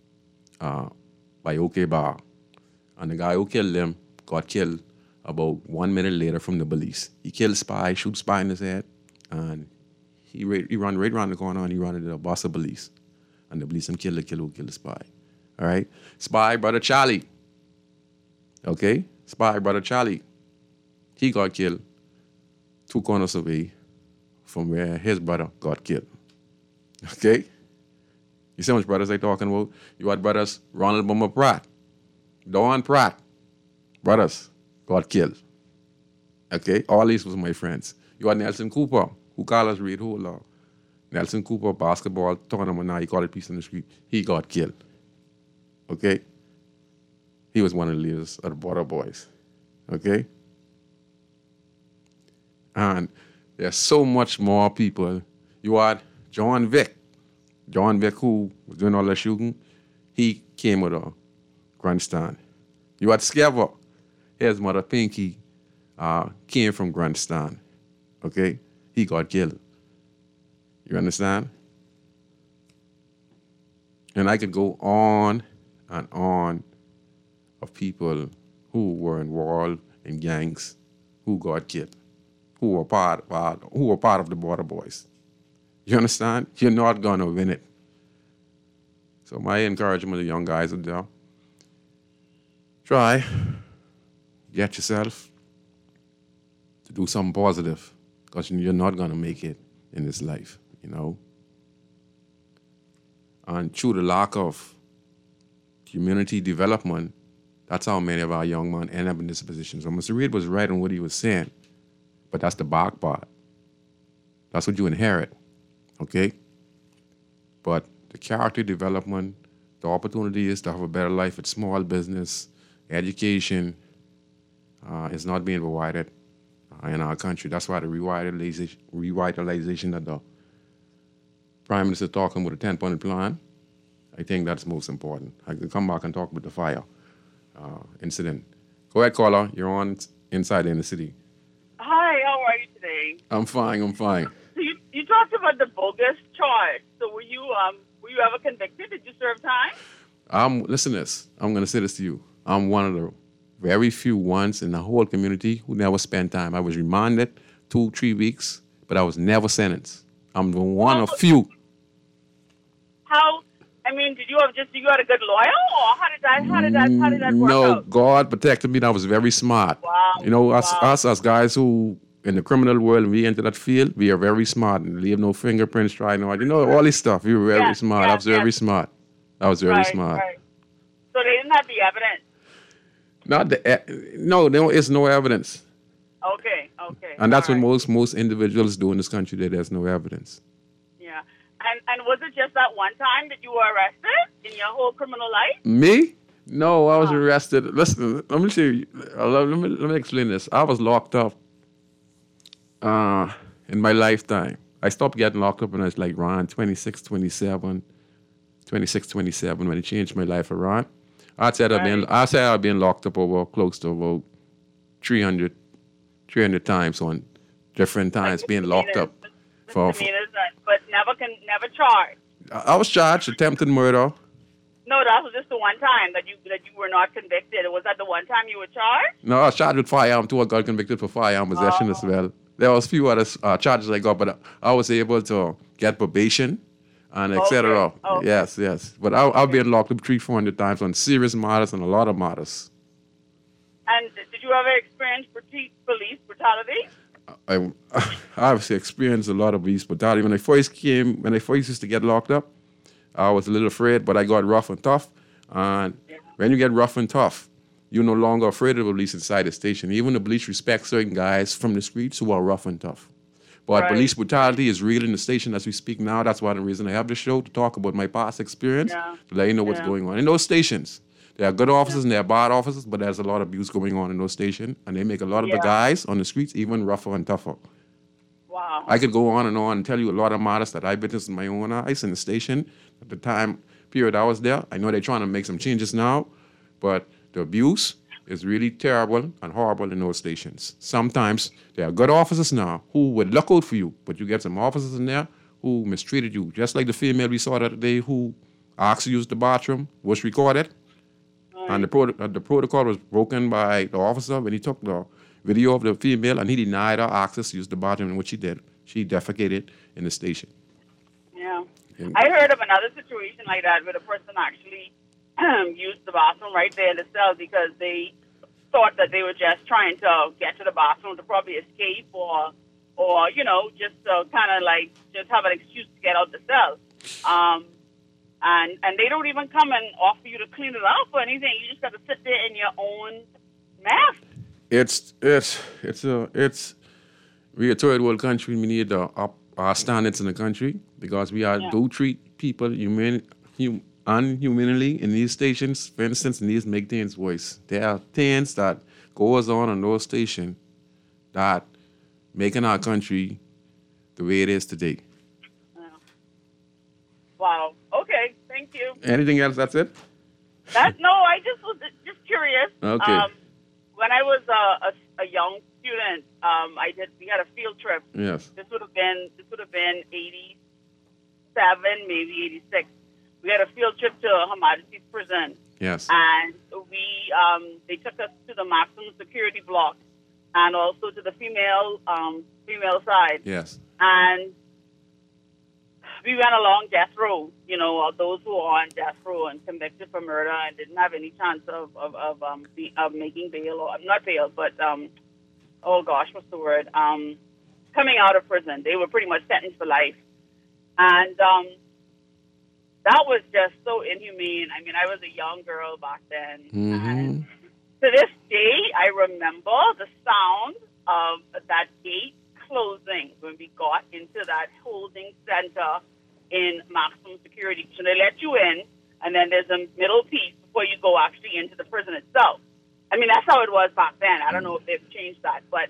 by OK Bar. And the guy who killed him got killed about 1 minute later from the police. He killed Spy, shoot Spy in his head, and he ran right around the corner and he ran into the bus of police. And the police killed the killer who killed the Spy. All right? Spy brother Charlie. Okay? Spy brother Charlie. He got killed 2 corners away from where his brother got killed. Okay? You see how much brothers they talking about? You had brothers Ronald Bummer Pratt, Don Pratt. Brothers got killed. Okay? All these was my friends. You had Nelson Cooper, who Carlos Reed Hula. Nelson Cooper, basketball tournament, now he called it Peace in the Street. He got killed. Okay? He was one of the leaders of the Border Boys. Okay? And there's so much more people. You had John Vick. John Vick, who was doing all the shooting, he came with a grandstand. You had Skever. His mother, Pinky, came from grandstand. Okay? He got killed. You understand? And I could go on and on of people who were involved in gangs who got killed, who were part of the Border Boys. You understand? You're not gonna win it. So my encouragement to young guys out there, try, get yourself to do something positive, because you're not gonna make it in this life, you know. And through the lack of community development, that's how many of our young men end up in this position. So Mr. Reed was right on what he was saying, but that's the back part. That's what you inherit, okay? But the character development, the opportunity is to have a better life with small business, education is not being provided in our country. That's why the revitalization that the Prime Minister talking with a 10-point plan, I think that's most important. I can come back and talk about the fire incident. Go ahead, caller. You're on Inside in the City. Hi, how are you today? I'm fine. So you talked about the bogus charge. So were you ever convicted? Did you serve time? Listen to this. I'm going to say this to you. I'm one of the very few ones in the whole community who never spent time. I was remanded 2-3 weeks, but I was never sentenced. I'm the one of few. How? I mean, did you got a good lawyer, or how did that work No, out? God protected me. I was very smart. Wow. You know, us as guys who in the criminal world, we enter that field, we are very smart and leave no fingerprints, try no, you know, all this stuff. We were very smart. I was very smart. I was very smart. Right. So they didn't have the evidence. No, there is no evidence. Okay. And that's what most individuals do in this country. That there's no evidence. Yeah. And was it just that one time that you were arrested in your whole criminal life? Me? No, I was arrested. Listen, let me tell you. Let me explain this. I was locked up in my lifetime. I stopped getting locked up when I was like around 26, 27 when they changed my life around. I'd say I've been locked up over close to about 300 times on different times being locked up. But never charged. I was charged attempted murder. No, that was just the one time that you were not convicted. Was that the one time you were charged? No, I was charged with firearm too. I got convicted for firearm possession as well. There was a few other charges I got, but I was able to get probation and etc. Okay. Yes. But I've been locked up 300-400 times on serious matters and a lot of matters. And did you ever experience police brutality? I obviously experienced a lot of police brutality. When I first used to get locked up, I was a little afraid, but I got rough and tough. And when you get rough and tough, you're no longer afraid of the police inside the station. Even the police respect certain guys from the streets who are rough and tough. But police brutality is real in the station as we speak now. That's one reason I have the show, to talk about my past experience, to let you know what's going on in those stations. There are good officers and there are bad officers, but there's a lot of abuse going on in those stations, and they make a lot of the guys on the streets even rougher and tougher. Wow. I could go on and tell you a lot of matters that I witnessed in my own eyes in the station at the time period I was there. I know they're trying to make some changes now, but the abuse is really terrible and horrible in those stations. Sometimes there are good officers now who would look out for you, but you get some officers in there who mistreated you, just like the female we saw the other day who asked to use the bathroom, was recorded, and the protocol was broken by the officer when he took the video of the female and he denied her access to use the bathroom, and what she did, she defecated in the station. Yeah. I heard of another situation like that where the person actually used the bathroom right there in the cell because they thought that they were just trying to get to the bathroom to probably escape or just kind of like just have an excuse to get out the cell. And they don't even come and offer you to clean it up or anything. You just got to sit there in your own mess. We a third world country. We need to up our standards in the country because we do treat people unhumanly in these stations. For instance, in these Make Things Voice, there are things that goes on in those stations that making our country the way it is today. Wow. Okay. Thank you. Anything else? That's it? No, I just was just curious. Okay. When I was a young student, we had a field trip. Yes. This would have been 87, maybe 86. We had a field trip to Her Majesty's Prison. Yes. And they took us to the maximum security block and also to the female side. Yes. And we went along death row, those who are on death row and convicted for murder and didn't have any chance of making bail, or not bail, but, what's the word? Coming out of prison. They were pretty much sentenced for life. And that was just so inhumane. I mean, I was a young girl back then. Mm-hmm. And to this day, I remember the sound of that gate closing when we got into that holding center in maximum security. So they let you in, and then there's a middle piece before you go actually into the prison itself. I mean, that's how it was back then. I don't know if they've changed that, but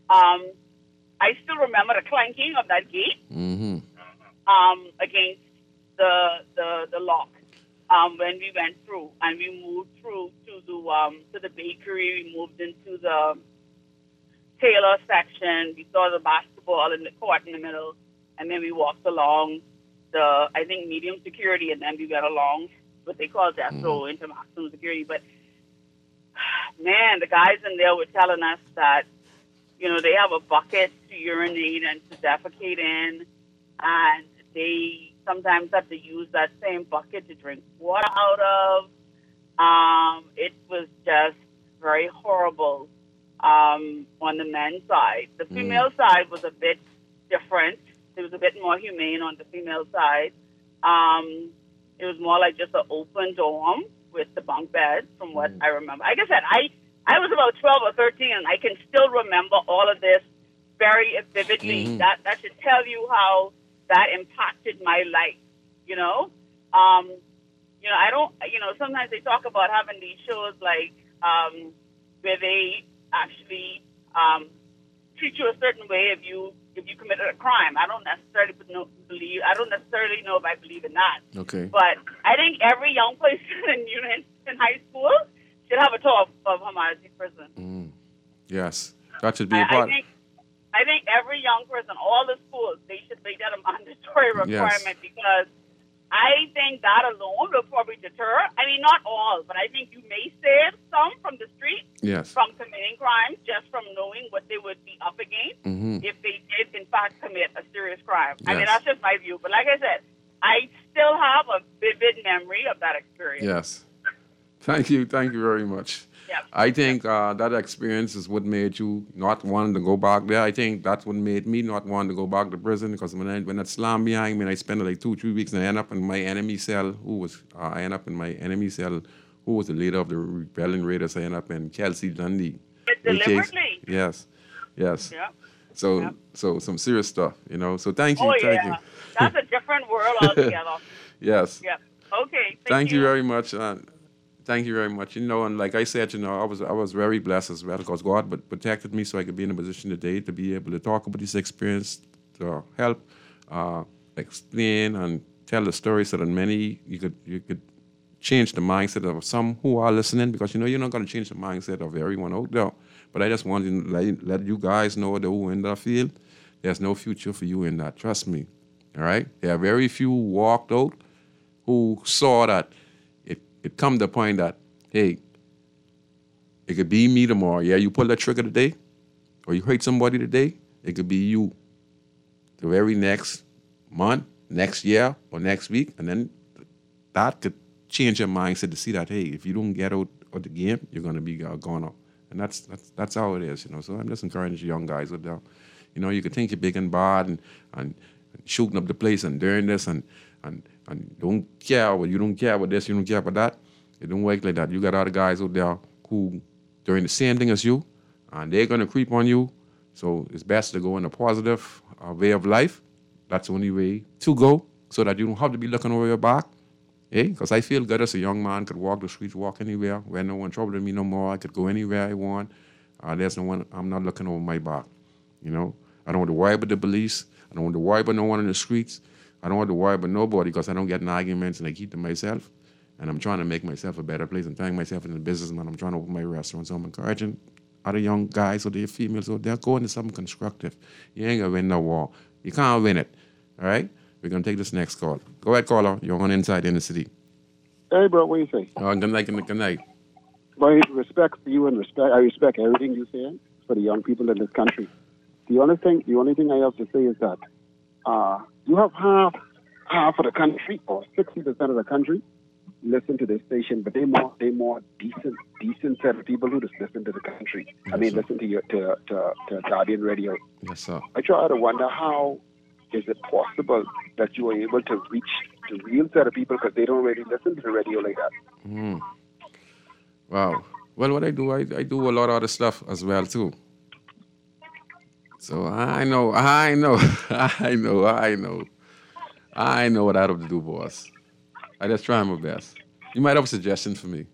I still remember the clanking of that gate against the lock when we went through, and we moved through to the bakery. We moved into the Taylor section. We saw the basketball in the court in the middle, and then we walked along the, I think, medium security, and then we went along what they call death row into maximum security. But man, the guys in there were telling us that, they have a bucket to urinate and to defecate in, and they sometimes have to use that same bucket to drink water out of. It was just very horrible on the men's side. The female side was a bit different. It was a bit more humane on the female side. It was more like just an open dorm with the bunk beds, from what I remember. Like I said, I was about 12 or 13, and I can still remember all of this very vividly. That should tell you how that impacted my life, I don't, sometimes they talk about having these shows like where they actually treat you a certain way if you committed a crime. I don't necessarily know if I believe in that. Okay. But I think every young person in high school should have a tour of Her Majesty's Prison. Yes, that should be a part. I think every young person, all the schools, they should make that a mandatory requirement because I think that alone will probably deter. I mean, not all, but I think you may save some from the street from committing crimes just from knowing what they would be up against if they did, in fact, commit a serious crime. I mean, that's just my view. But like I said, I still have a vivid memory of that experience. Yes. Thank you very much. I think that experience is what made you not want to go back there. I think that's what made me not want to go back to prison, because when that slammed behind me and I spent like 2-3 weeks and I ended up in my enemy cell, who was the leader of the rebellion raiders. I ended up in Kelsey Dundee. Deliberately? Yes. Yeah. So some serious stuff, So thank you. Thank you. That's a different world altogether. Yes. Yeah. Okay. Thank you very much. Thank you very much. And like I said, I was very blessed as well, because God protected me so I could be in a position today to be able to talk about this experience, to help explain and tell the story so that many you could change the mindset of some who are listening, because you're not going to change the mindset of everyone out there. But I just want to let you guys know that who in that field, there's no future for you in that. Trust me. All right? There are very few who walked out who saw that it come to the point that, hey, it could be me tomorrow. Yeah, you pull that trigger today, or you hurt somebody today, it could be you the very next month, next year, or next week. And then that could change your mindset to see that, hey, if you don't get out of the game, you're going to be gone up. And that's how it is, So I'm just encouraging young guys out there. You could think you're big and bad and shooting up the place and doing this and don't care what you don't care about this, you don't care about that. It don't work like that. You got other guys out there who doing the same thing as you, and they're gonna creep on you. So it's best to go in a positive way of life. That's the only way to go, so that you don't have to be looking over your back. Because I feel good as a young man, could walk the streets, walk anywhere, where no one troubled me no more. I could go anywhere I want. There's no one. I'm not looking over my back. I don't want to worry about the police. I don't want to worry about no one in the streets. I don't want to worry about nobody, because I don't get in arguments and I keep to myself. And I'm trying to make myself a better place and turn myself into a businessman. I'm trying to open my restaurant. So I'm encouraging other young guys or their females out there, go into something constructive. You ain't going to win no war. You can't win it. All right? We're going to take this next call. Go ahead, caller. You're on Inside in the City. Hey, bro, what do you say? Good night. My respect for you, and I respect everything you say for the young people in this country. The only thing I have to say is that you have half of the country, or 60% of the country, listen to this station, but they more decent set of people who just listen to the country. Yes, listen to Guardian Radio. Yes, sir. I try to wonder, how is it possible that you are able to reach the real set of people, because they don't really listen to the radio like that? Wow. Well, what I do a lot of other stuff as well too. So I know what I have to do, boss. I just try my best. You might have a suggestion for me.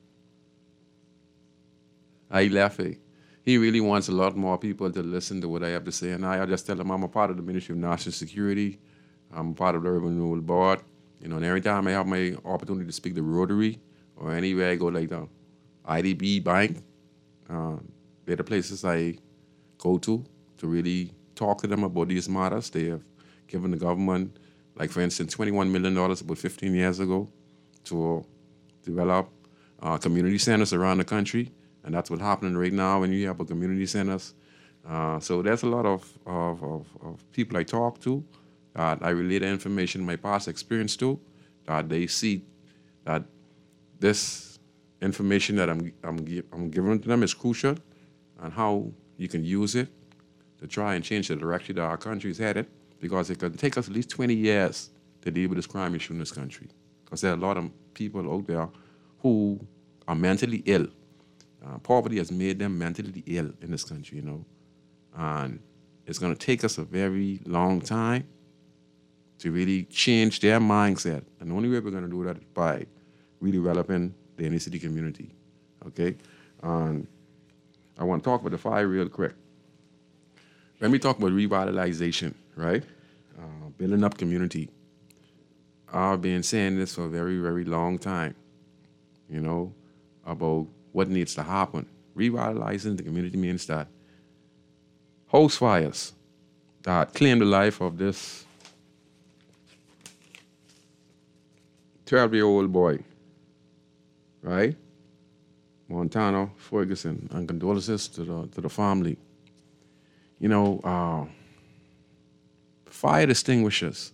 I laugh. He really wants a lot more people to listen to what I have to say. And I just tell him I'm a part of the Ministry of National Security. I'm a part of the Urban Renewal Board. And every time I have my opportunity to speak to Rotary or anywhere I go, like the IDB Bank, they're the places I go to really talk to them about these matters. They have given the government, like for instance, $21 million about 15 years ago to develop community centers around the country. And that's what's happening right now when you have a community centers. So there's a lot of people I talk to that I relay the information, my past experience to, that they see that this information that I'm giving to them is crucial, and how you can use it to try and change the direction that our country is headed, because it could take us at least 20 years to deal with this crime issue in this country. Because there are a lot of people out there who are mentally ill. Poverty has made them mentally ill in this country, And it's going to take us a very long time to really change their mindset. And the only way we're going to do that is by really developing the inner city community, okay? And I want to talk about the fire real quick. Let me talk about revitalization, right? Building up community. I've been saying this for a very, very long time, about what needs to happen. Revitalizing the community means that house fires that claim the life of this 12-year-old boy, right? Montana Ferguson, and condolences to the family. Fire extinguishers,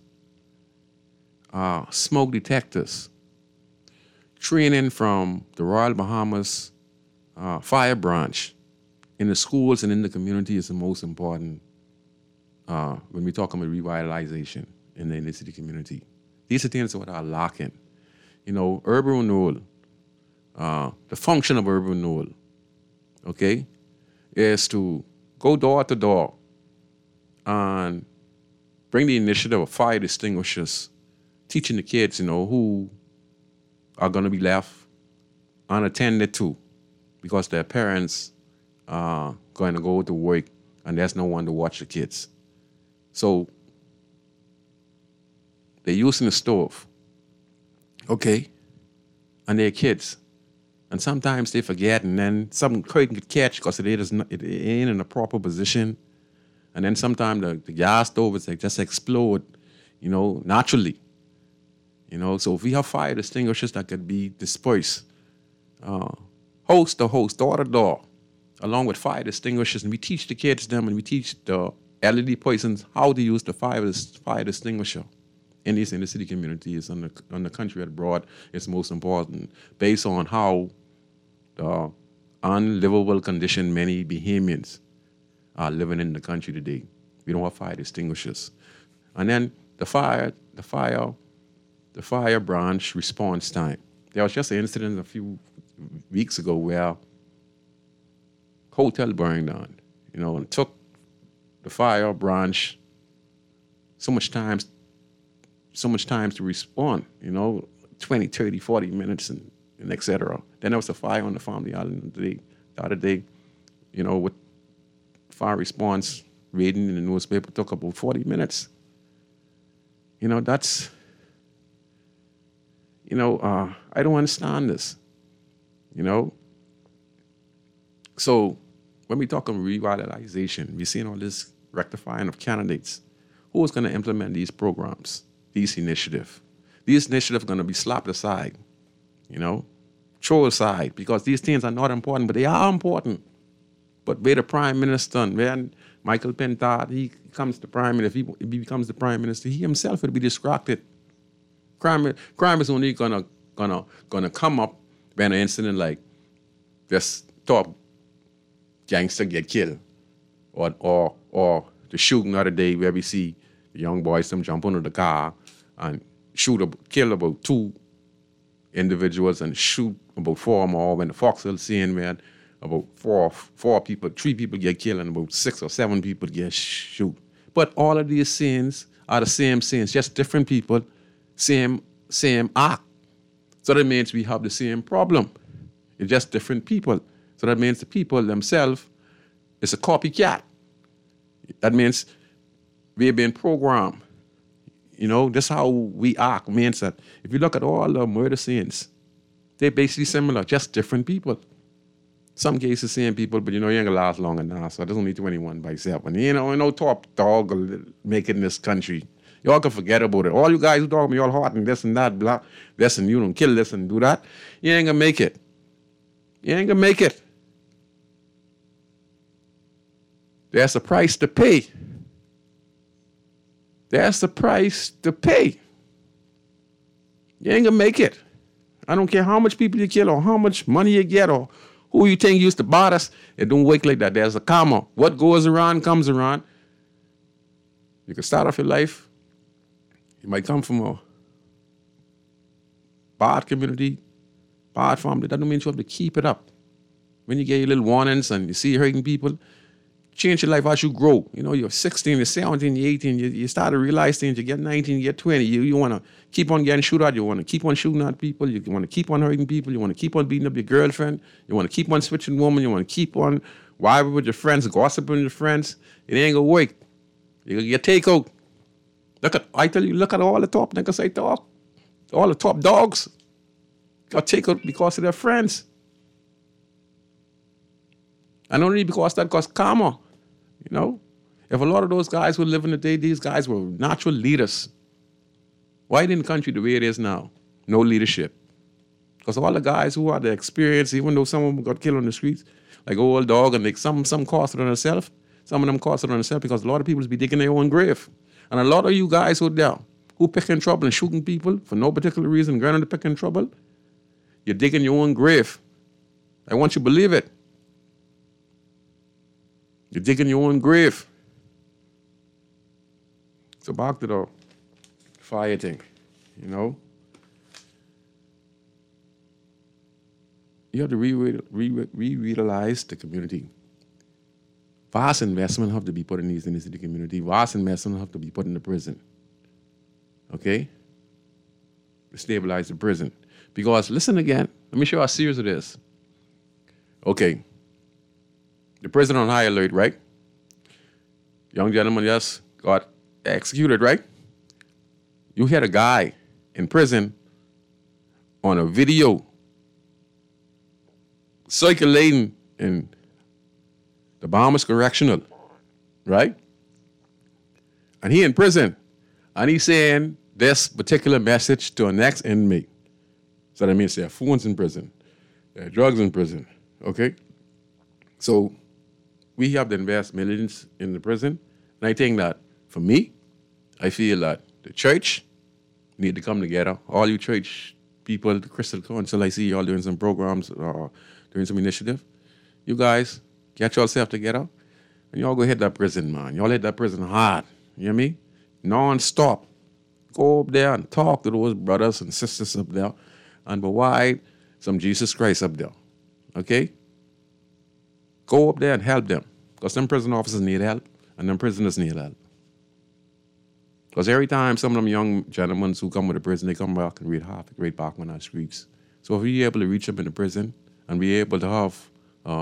smoke detectors, training from the Royal Bahamas fire branch in the schools and in the community is the most important when we talk about revitalization in the inner city community. These are things that are lacking. You know, urban renewal, the function of urban renewal, okay, is to go door to door and bring the initiative of fire extinguishers, teaching the kids, you know, who are going to be left unattended to because their parents are going to go to work and there's no one to watch the kids. So they're using the stove, okay, and they're kids. And sometimes they forget, and then some couldn't get catch because it ain't in a proper position. And then sometimes the gas stove is like just explode, you know, naturally. You know, so if we have fire extinguishers that could be dispersed, house to house, door to door, along with fire extinguishers, and we teach the kids them, and we teach the elderly persons how to use the fire extinguisher in these inner city communities and the country abroad is most important, based on how the unlivable condition many Bahamians are living in the country today. We don't have fire extinguishers. And then the fire branch response time. There was just an incident a few weeks ago where hotel burned down, you know, and it took the fire branch so much time to respond, you know, 20, 30, 40 minutes and et cetera. Then there was a fire on the Family Island the other day, you know, with fire response reading in the newspaper took about 40 minutes. You know, that's, you know, I don't understand this, you know. So when we talk about revitalization, we're seeing all this rectifying of candidates. Who is going to implement these programs, these initiatives? These initiatives are going to be slapped aside, you know, throw aside, because these things are not important, but they are important. But where the Prime Minister, and when Michael Pentard, he becomes the Prime Minister, if he becomes the Prime Minister, he himself will be distracted. Crime is only gonna come up when an incident like this top gangster get killed, or the shooting the other day where we see the young boys some jump under the car and kill about 2 individuals and shoot about 4 more. When the Foxhill scene where about 3 people get killed and about 6 or 7 people get shot. But all of these scenes are the same scenes, just different people, same act. So that means we have the same problem. It's just different people. So that means the people themselves is a copycat. That means we've been programmed. You know, that's how we act. Means that if you look at all the murder scenes, they're basically similar, just different people. Some cases, same people, but you know, you ain't gonna last long enough. So there's only 21 by 7. You know, no top dog will make it in this country. Y'all can forget about it. All you guys who talk me all hot and this and that, blah, this and you don't kill this and do that, you ain't gonna make it. You ain't gonna make it. There's a price to pay. There's the price to pay. You ain't gonna make it. I don't care how much people you kill or how much money you get or who you think used to bother us. It don't work like that. There's a karma. What goes around comes around. You can start off your life. You might come from a bad community, bad family. That don't mean you have to keep it up. When you get your little warnings and you see hurting people, change your life as you grow. You know, you're 16, you're 17, you're 18, you start to realize things. You get 19, you get 20. You want to keep on getting shot at. You want to keep on shooting at people. You want to keep on hurting people. You want to keep on beating up your girlfriend. You want to keep on switching women. You want to keep on vibing with your friends, gossiping with your friends. It ain't going to work. You're going to get takeout. Look at all the top niggas I talk. All the top dogs got takeout because of their friends. And only because that caused karma. You know, if a lot of those guys were living today, these guys were natural leaders. Why in the country the way it is now? No leadership. Because all the guys who had the experience, even though some of them got killed on the streets, like old dog, and like some cost it on themselves. Some of them cost it on themselves because a lot of people be digging their own grave. And a lot of you guys out there who picking trouble and shooting people for no particular reason, going to picking trouble, you're digging your own grave. I want you to believe it. You're digging your own grave. So back to the fire thing, you know. You have to revitalize the community. Vast investment have to be put in these inner city community. Vast investment have to be put in the prison. Okay? To stabilize the prison. Because, listen again, let me show you how serious it is. Okay. The prison on high alert, right? Young gentleman just got executed, right? You had a guy in prison on a video circulating in the Bahamas Correctional, right? And he in prison, and he's saying this particular message to a next inmate. So that means there are phones in prison, there are drugs in prison, okay? So we have to invest millions in the prison, and I think that, for me, I feel that the church need to come together. All you church people, the Crystal Council, I see y'all doing some programs, doing some initiative. You guys, get yourself together, and y'all go hit that prison, man. Y'all hit that prison hard. You hear me? Non-stop. Go up there and talk to those brothers and sisters up there and provide some Jesus Christ up there. Okay? Go up there and help them. Because them prison officers need help, and them prisoners need help. Because every time some of them young gentlemen who come with the prison, they come back and read half a grade back on our streets. So if we're able to reach them in the prison and be able to have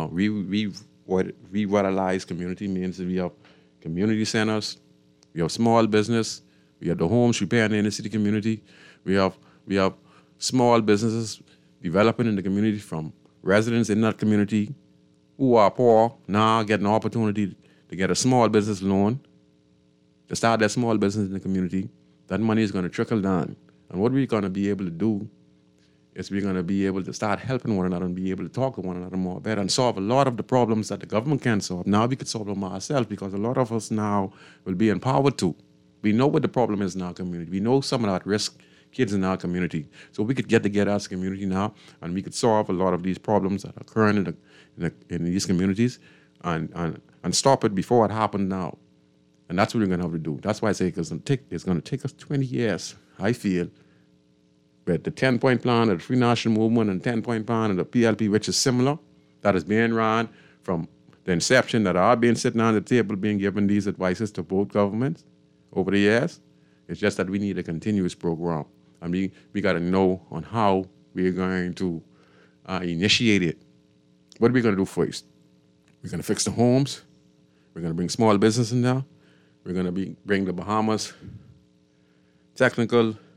revitalized community, means that we have community centers, we have small business, we have the homes repair in the inner city community, we have small businesses developing in the community from residents in that community who are poor now get an opportunity to get a small business loan to start that small business in the community. That money is going to trickle down. And what we're going to be able to do is we're going to be able to start helping one another and be able to talk to one another more better and solve a lot of the problems that the government can't solve. Now we could solve them ourselves because a lot of us now will be empowered to. We know what the problem is in our community. We know some of the at-risk kids in our community. So we could get together as a community now and we could solve a lot of these problems that are occurring in these communities and stop it before it happens now. And that's what we're going to have to do. That's why I say it's going to take us 20 years, I feel. But the 10-point plan of the Free National Movement and 10-point plan of the PLP, which is similar, that is being run from the inception, that I've been sitting on the table being given these advices to both governments over the years. It's just that we need a continuous program. And we got to know on how we're going to initiate it. What are we going to do first? We're going to fix the homes. We're going to bring small business in there. We're going to bring the Bahamas technical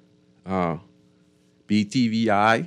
BTVI.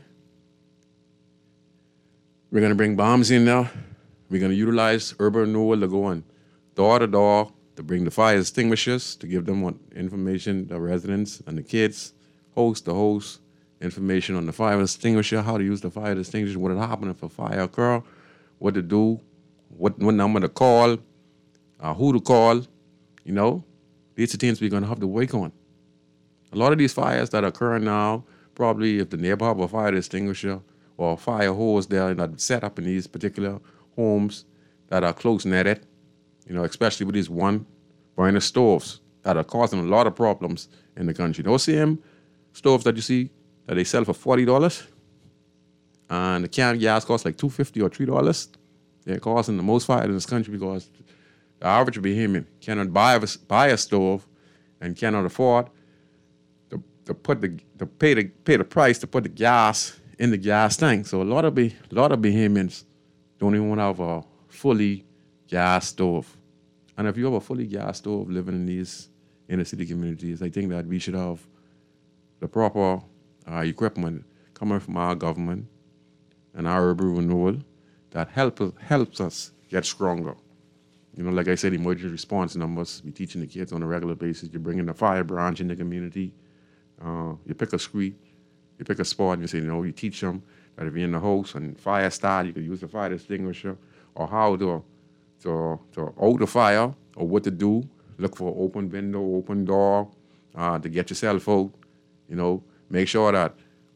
We're going to bring bombs in there. We're going to utilize urban renewal to go on door to door to bring the fire extinguishers, to give them what information, the residents and the kids, host to host, information on the fire extinguisher, how to use the fire extinguisher, what will happen if a fire occur, what to do, what number to call, who to call. You know, these are things we're going to have to work on. A lot of these fires that are occurring now, probably if the neighbor have a fire extinguisher or a fire hose there that set up in these particular homes that are close netted, you know, especially with these one burner stoves that are causing a lot of problems in the country. Those same stoves that you see that they sell for $40 and the can of gas costs like $2.50 or $3, they're causing the most fire in this country because the average Bahamian cannot buy a stove and cannot afford to pay the price to put the gas in the gas tank. So a lot of Bahamians don't even want to have a fully gas stove. And if you have a fully gas stove living in these inner city communities, I think that we should have the proper equipment coming from our government and our urban renewal that helps us get stronger. You know, like I said, emergency response numbers. We teaching the kids on a regular basis. You're bringing the fire branch in the community. You pick a street, you pick a spot, and you say, you know, you teach them that if you're in the house and fire start, you can use the fire extinguisher, or how to out the fire, or what to do. Look for open window, open door to get yourself out. You know, make sure that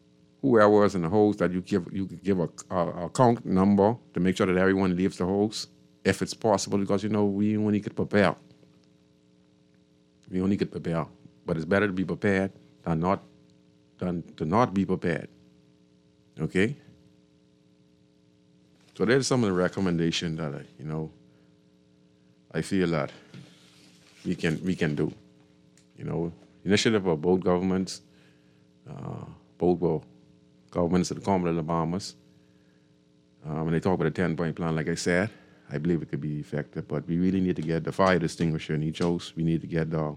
whoever is in the house that you could give a account number to make sure that everyone leaves the house, if it's possible, because we only could prepare. We only could prepare, but it's better to be prepared than to not be prepared. Okay. So there's some of the recommendations that I feel that we can do. Initiative of both governments, both were governments of the Commonwealth of the Bahamas. When they talk about a 10-point plan, like I said, I believe it could be effective, but we really need to get the fire extinguisher in each house. We need to get the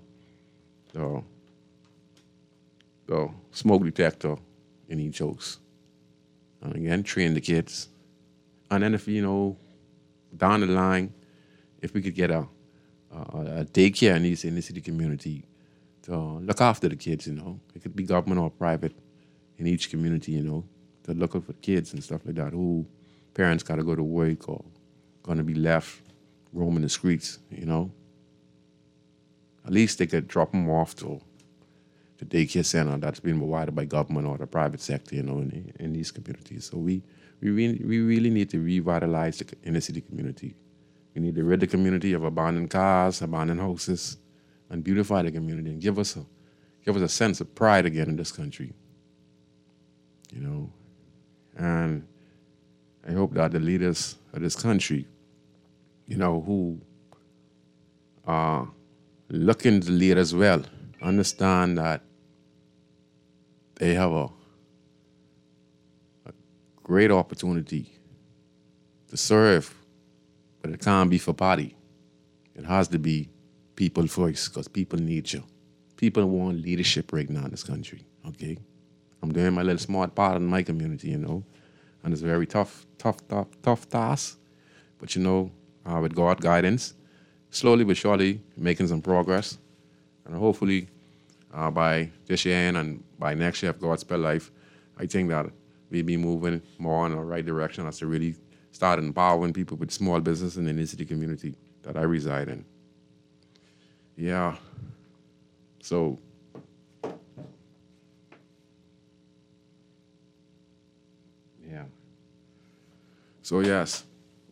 smoke detector in each house. And again, train the kids. And then if, down the line, if we could get a daycare in the inner city community to look after the kids, it could be government or private in each community, to look for kids and stuff like that, who parents got to go to work or going to be left roaming the streets, At least they could drop them off to the daycare center that's been provided by government or the private sector, in these communities. So we really need to revitalize the inner city community. We need to rid the community of abandoned cars, abandoned houses, and beautify the community and give us a sense of pride again in this country. And I hope that the leaders of this country, who are looking to lead as well, understand that they have a great opportunity to serve, but it can't be for party. It has to be people first, because people need you. People want leadership right now in this country, okay? I'm doing my little smart part in my community, and it's a very tough task. But, with God's guidance, slowly but surely making some progress. And hopefully by this year end and by next year, if God spare life, I think that we'll be moving more in the right direction as to really start empowering people with small business in the inner city community that I reside in. Yeah. So yes.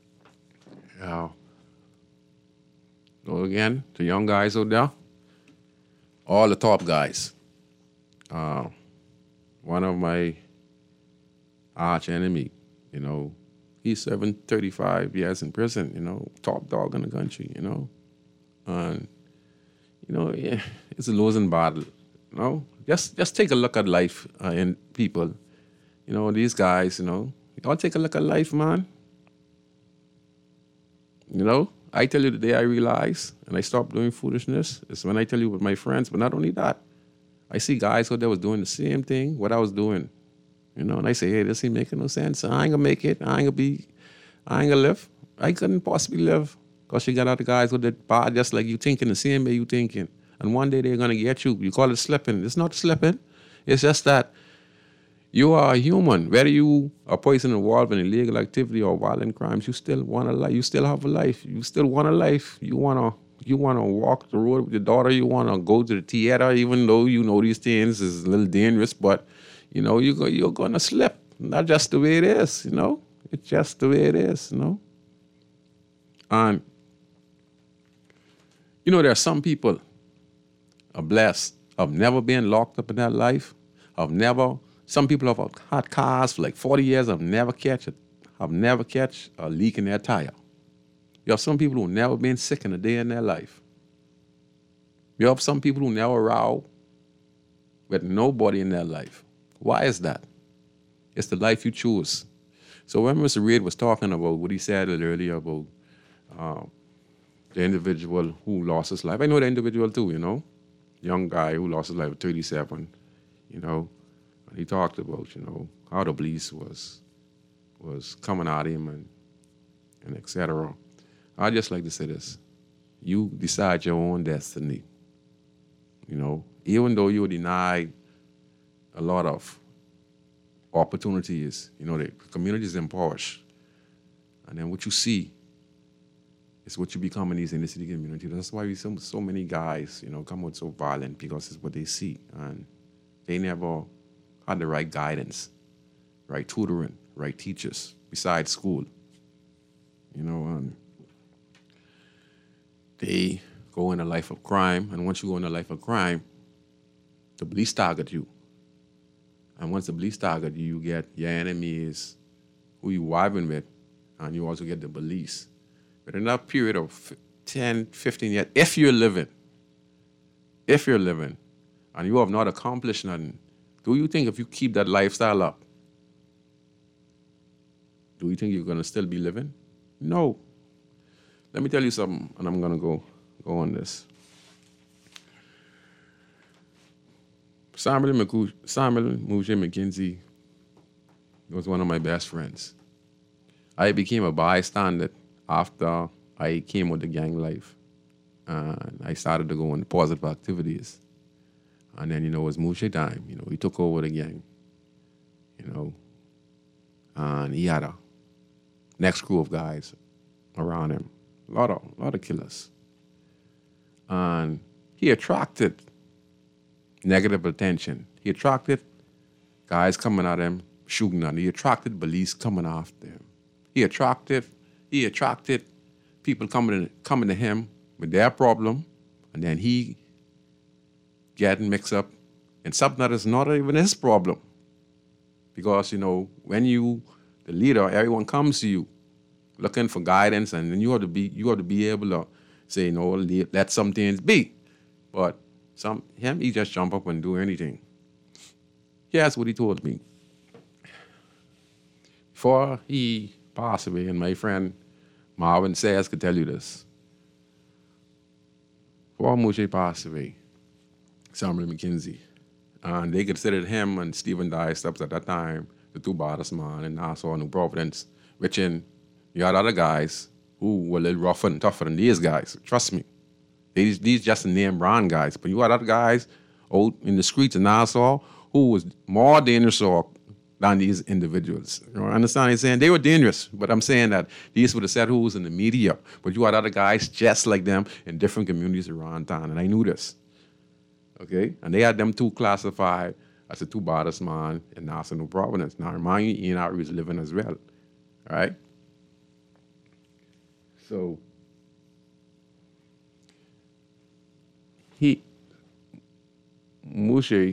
So again, the young guys out there, all the top guys. One of my arch enemy, he's serving 35 years in prison, top dog in the country, and it's a losing battle, Just take a look at life and people, these guys, y'all take a look at life, man. I tell you the day I realize and I stop doing foolishness is when I tell you with my friends, but not only that, I see guys out there was doing the same thing what I was doing, and I say, hey, this ain't making no sense. I ain't gonna make it. I ain't gonna live. I couldn't possibly live, because you got other guys with that bad just like you thinking the same way you thinking. And one day they're gonna get you. You call it slipping. It's not slipping. It's just that you are a human. Whether you are a person involved in illegal activity or violent crimes, you still want a life. You still have a life. You still want a life. You wanna walk the road with your daughter. You wanna go to the theater, even though these things is a little dangerous. But you're gonna slip. Not just the way it is. It's just the way it is. And there are some people are blessed of never being locked up in their life. Some people have had cars for like 40 years, have never catch a leak in their tire. You have some people who never been sick in a day in their life. You have some people who never row with nobody in their life. Why is that? It's the life you choose. So when Mr. Reid was talking about what he said earlier about the individual who lost his life, I know the individual too, young guy who lost his life at 37, he talked about, how the police was coming at him and et cetera. I just like to say this. You decide your own destiny. Even though you were denied a lot of opportunities, the community is impoverished. And then what you see is what you become in these inner city communities. That's why we see so many guys, come out so violent, because it's what they see. And they never had the right guidance. right tutoring, right teachers, besides school. They go in a life of crime, and once you go in a life of crime, the police target you. And once the police target you, you get your enemy is who you vibing with, and you also get the police. But in that period of 10, 15 years, if you're living, and you have not accomplished nothing, do you think if you keep that lifestyle up, do you think you're going to still be living? No. Let me tell you something, and I'm going to go on this. Samuel Muje McKenzie was one of my best friends. I became a bystander after I came with the gang life. And I started to go into positive activities. And then, it was Muje time. He took over the gang. And he had a next crew of guys around him. A lot of killers. And he attracted negative attention. He attracted guys coming at him, shooting at him. He attracted police coming after him. He attracted people coming to him with their problem, and then he getting mixed up in something that is not even his problem. Because, when you, the leader, everyone comes to you looking for guidance, and then you have to be able to say, let some things be. But he just jump up and do anything. Here's what he told me. Before he passed away, and my friend Marvin Sayers could tell you this. Before Muje passed away, Samuel McKenzie, and they considered him and Stephen Dye Stubbs at that time the two baddest man in Nassau, New Providence, which you had other guys who were a little rougher and tougher than these guys. Trust me. These just name brand guys. But you had other guys out in the streets of Nassau who was more dangerous than these individuals. Understand? I'm saying they were dangerous, but I'm saying that these were the set who's in the media. But you had other guys just like them in different communities around town, and I knew this. Okay? And they had them two classified as the two baddest man in Nassau, New Providence. Now, remind you, Ian Ari was living as well. All right? So, Muje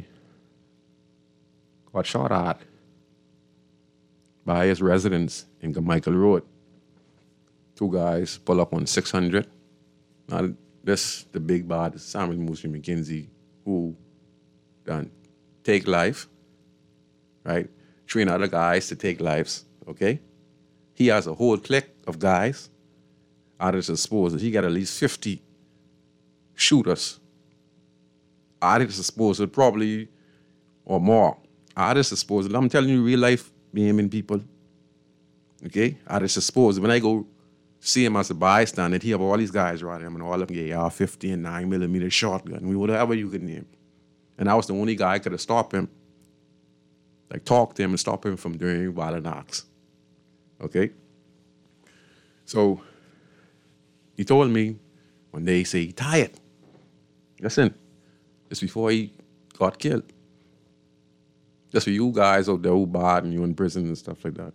got shot at by his residents in Michael Road. Two guys pull up on 600. Now, the big bad Samuel Muje McKenzie, who done take life, right? Train other guys to take lives, okay? He has a whole clique of guys at his disposal. He got at least 50 shooters at his disposal, probably, or more. At his disposal. I'm telling you, real life BMing people, okay? At his disposal. When I go see him as a bystander, he have all these guys around him, and all of them get AR-50 and 9mm shotgun, whatever you could name. And I was the only guy could have stopped him, like talk to him and stop him from doing violent acts, okay? So he told me one day, he said, he tired. Listen, just before he got killed. Just for you guys out there who bad and you in prison and stuff like that.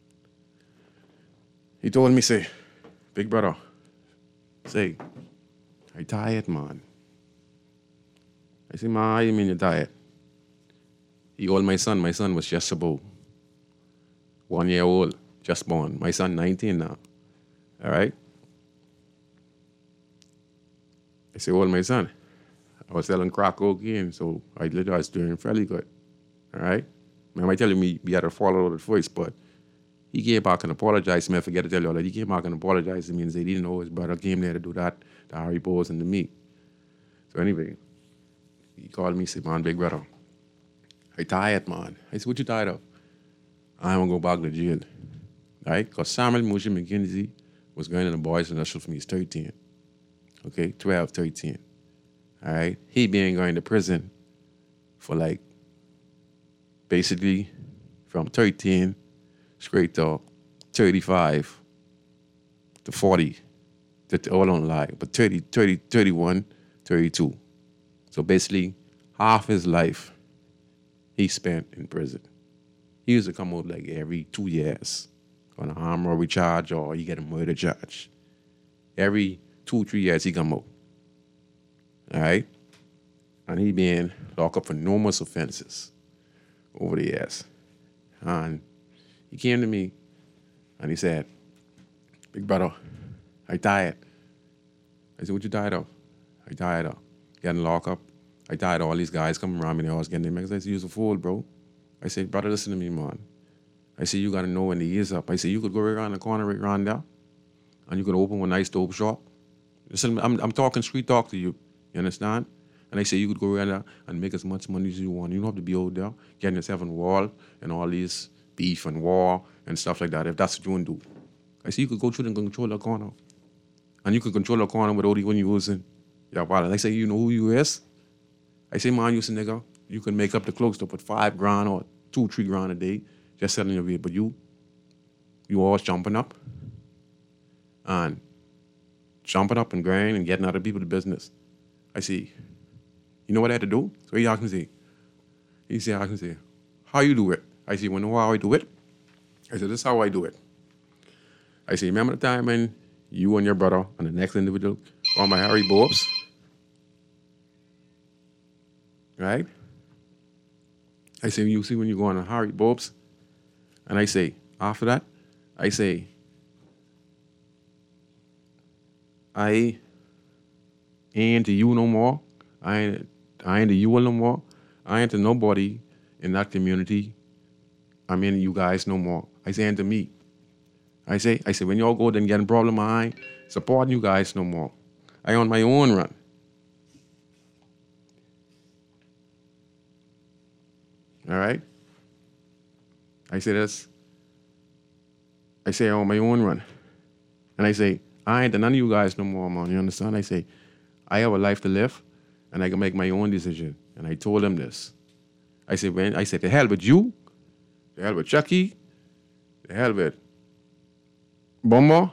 He told me, say, big brother, say, I tired, man. I said, man, how you mean you're tired? He called my son. My son was just about 1 year old, just born. My son 19 now. All right? I said, well, my son, I was selling crack cocaine, so I was doing fairly good. All right? Man, I telling me we had to follow it first, but he came back and apologized to me. I forget to tell you all that. He came back and apologized to me and said he didn't know his brother came there to do that, to Harry Bowes and to me. So anyway, he called me and said, man, big brother, I tired, man. I said, what you tired of? I want to go back to jail. All right? Because Samuel Muje McKenzie was going in the boys' industrial from he's 13. Okay? 12, 13. All right? He being going to prison for like basically from 13 straight to 35 to 40. All don't lie, but 30, 31, 32. So basically half his life he spent in prison. He used to come out like every 2 years on an armed robbery charge or he get a murder charge. Every 2, 3 years he come out. All right? And he been locked up for numerous offenses over the years. And he came to me and he said, "Big brother, I tired." I said, "What you tired of?" "I tired of getting locked up. I tired of all these guys coming around me and I was getting them." I said, "You're a fool, bro." I said, "Brother, listen to me, man." I said, "You got to know when the year's up." I said, "You could go right around the corner right around there and you could open one nice dope shop." Listen, I'm talking street talk to you. You understand? And I say you could go around there and make as much money as you want. You don't have to be out there getting yourself in wall and all these beef and war and stuff like that if that's what you want to do. I say you could go through and control the corner. And you could control the corner without even using your wallet. I say, "You know who you is?" I say, "Man, you a nigga. You can make up the clothes to put $5,000 or $2, $3,000 a day just selling your weight. But you always jumping up and grinding and getting other people to business." I see. "You know what I had to do?" So he asked me, "How you do it?" I say, "You know how I do it?" I said, "This is how I do it." I say, "Remember the time when you and your brother and the next individual on my Harry Bobs?" Right? I say, "You see when you go on a Harry Bobs?" And I say, after that, I say, "I ain't to you no more. I ain't to you no more. I ain't to nobody in that community. I mean you guys no more." I say, "And to me." I say, "When y'all go then get a problem, I ain't supporting you guys no more. I on my own run." All right? I say this. I say I on my own run. And I say, "I ain't to none of you guys no more, man. You understand?" I say, "I have a life to live, and I can make my own decision." And I told him this. I said, "To hell with you, to hell with Chucky, to hell with Bummer."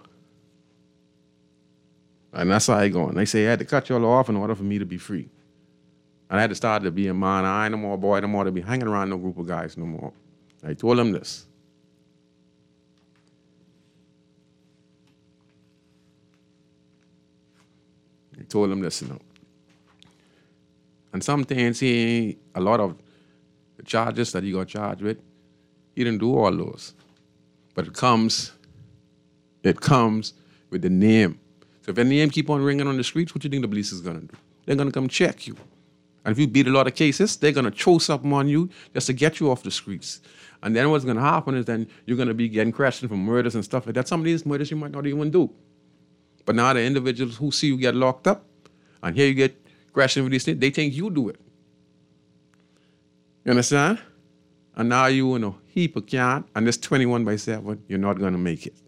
And that's how I go. And I say, I had to cut y'all off in order for me to be free. And I had to start to be a man. I ain't no more boy, no more to be hanging around no group of guys no more. I told him this. I told him this, And some things a lot of the charges that he got charged with, he didn't do all those. But it comes with the name. So if the name keep on ringing on the streets, what do you think the police is gonna do? They're gonna come check you. And if you beat a lot of cases, they're gonna throw something on you just to get you off the streets. And then what's gonna happen is then you're gonna be getting questioned for murders and stuff like that. Some of these murders you might not even do. But now the individuals who see you get locked up, and here you get questioned with these things, they think you do it. You understand? And now you in a heap of can, and this 21/7, you're not gonna make it.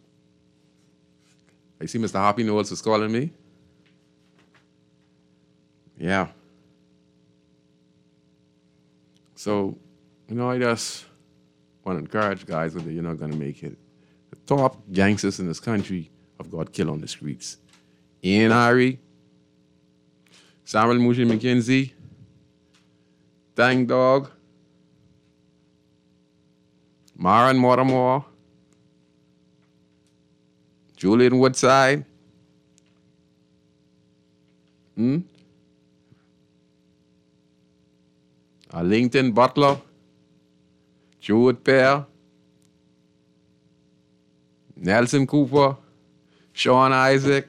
I see Mr. Happy Knowles is calling me. Yeah. So, I just want to encourage guys that you're not going to make it. The top gangsters in this country have got killed on the streets. Ian Harry, Samuel Mushi McKenzie, Tang Dog, Maran Mortimer, Julian Woodside, Lincoln Butler, Jewett Pear, Nelson Cooper, Sean Isaac,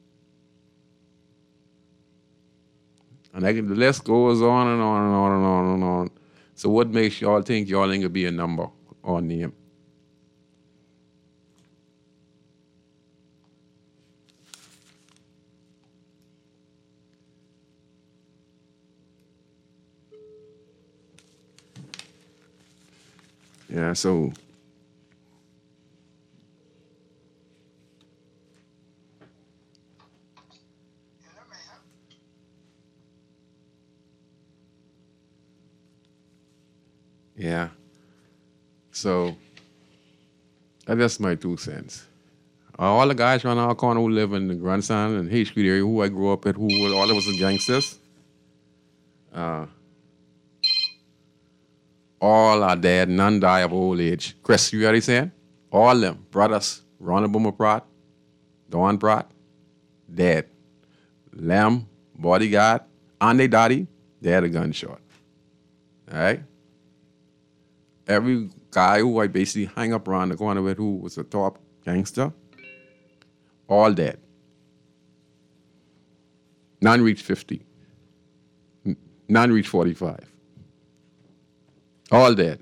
and the list goes on and on and on and on and on. So what makes y'all think y'all ain't gonna be a number or name? Yeah, so yeah. So that's my 2 cents. All the guys around our corner who live in the Grandstand and H Street area, who I grew up at, who all of us are gangsters. All are dead, none die of old age. Chris, you already saying? All them brothers, Ronald Boomer Pratt, Don Pratt, dead. Lem, bodyguard, Andy Daddy, they had a gunshot. All right? Every guy who I basically hang up around the corner with who was a top gangster, all dead. None reached 50. None reached 45. All dead.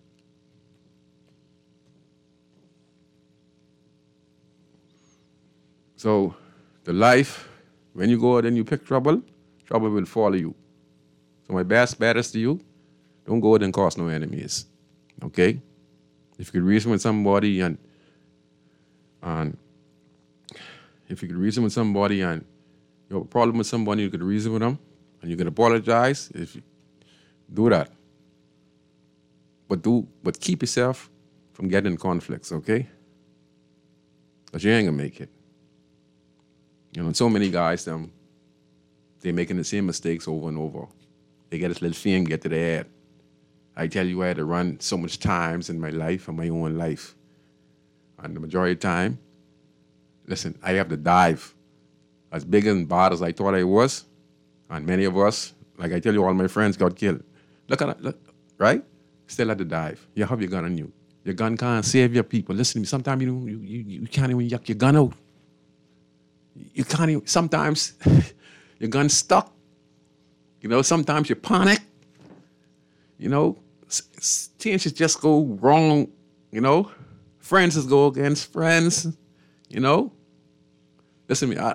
So the life, when you go out and you pick trouble, trouble will follow you. So my best bet is to you, don't go out and cause no enemies. Okay? If you could reason with somebody and if you could reason with somebody and you have a problem with somebody, you could reason with them and you can apologize. If you do that. But keep yourself from getting in conflicts, okay? Because you ain't gonna make it. You know, so many guys, they're making the same mistakes over and over. They get this little thing, get to their head. I tell you, I had to run so much times in my life, in my own life. And the majority of the time, listen, I have to dive. As big and bad as I thought I was, and many of us, like I tell you, all my friends got killed. Look at that, right? Still had to dive. You have your gun on you. Your gun can't save your people. Listen to me, sometimes you can't even yuck your gun out. You can't even, sometimes your gun's stuck. You know, sometimes you panic. You know, things just go wrong, you know. Friends just go against friends, you know. Listen to me,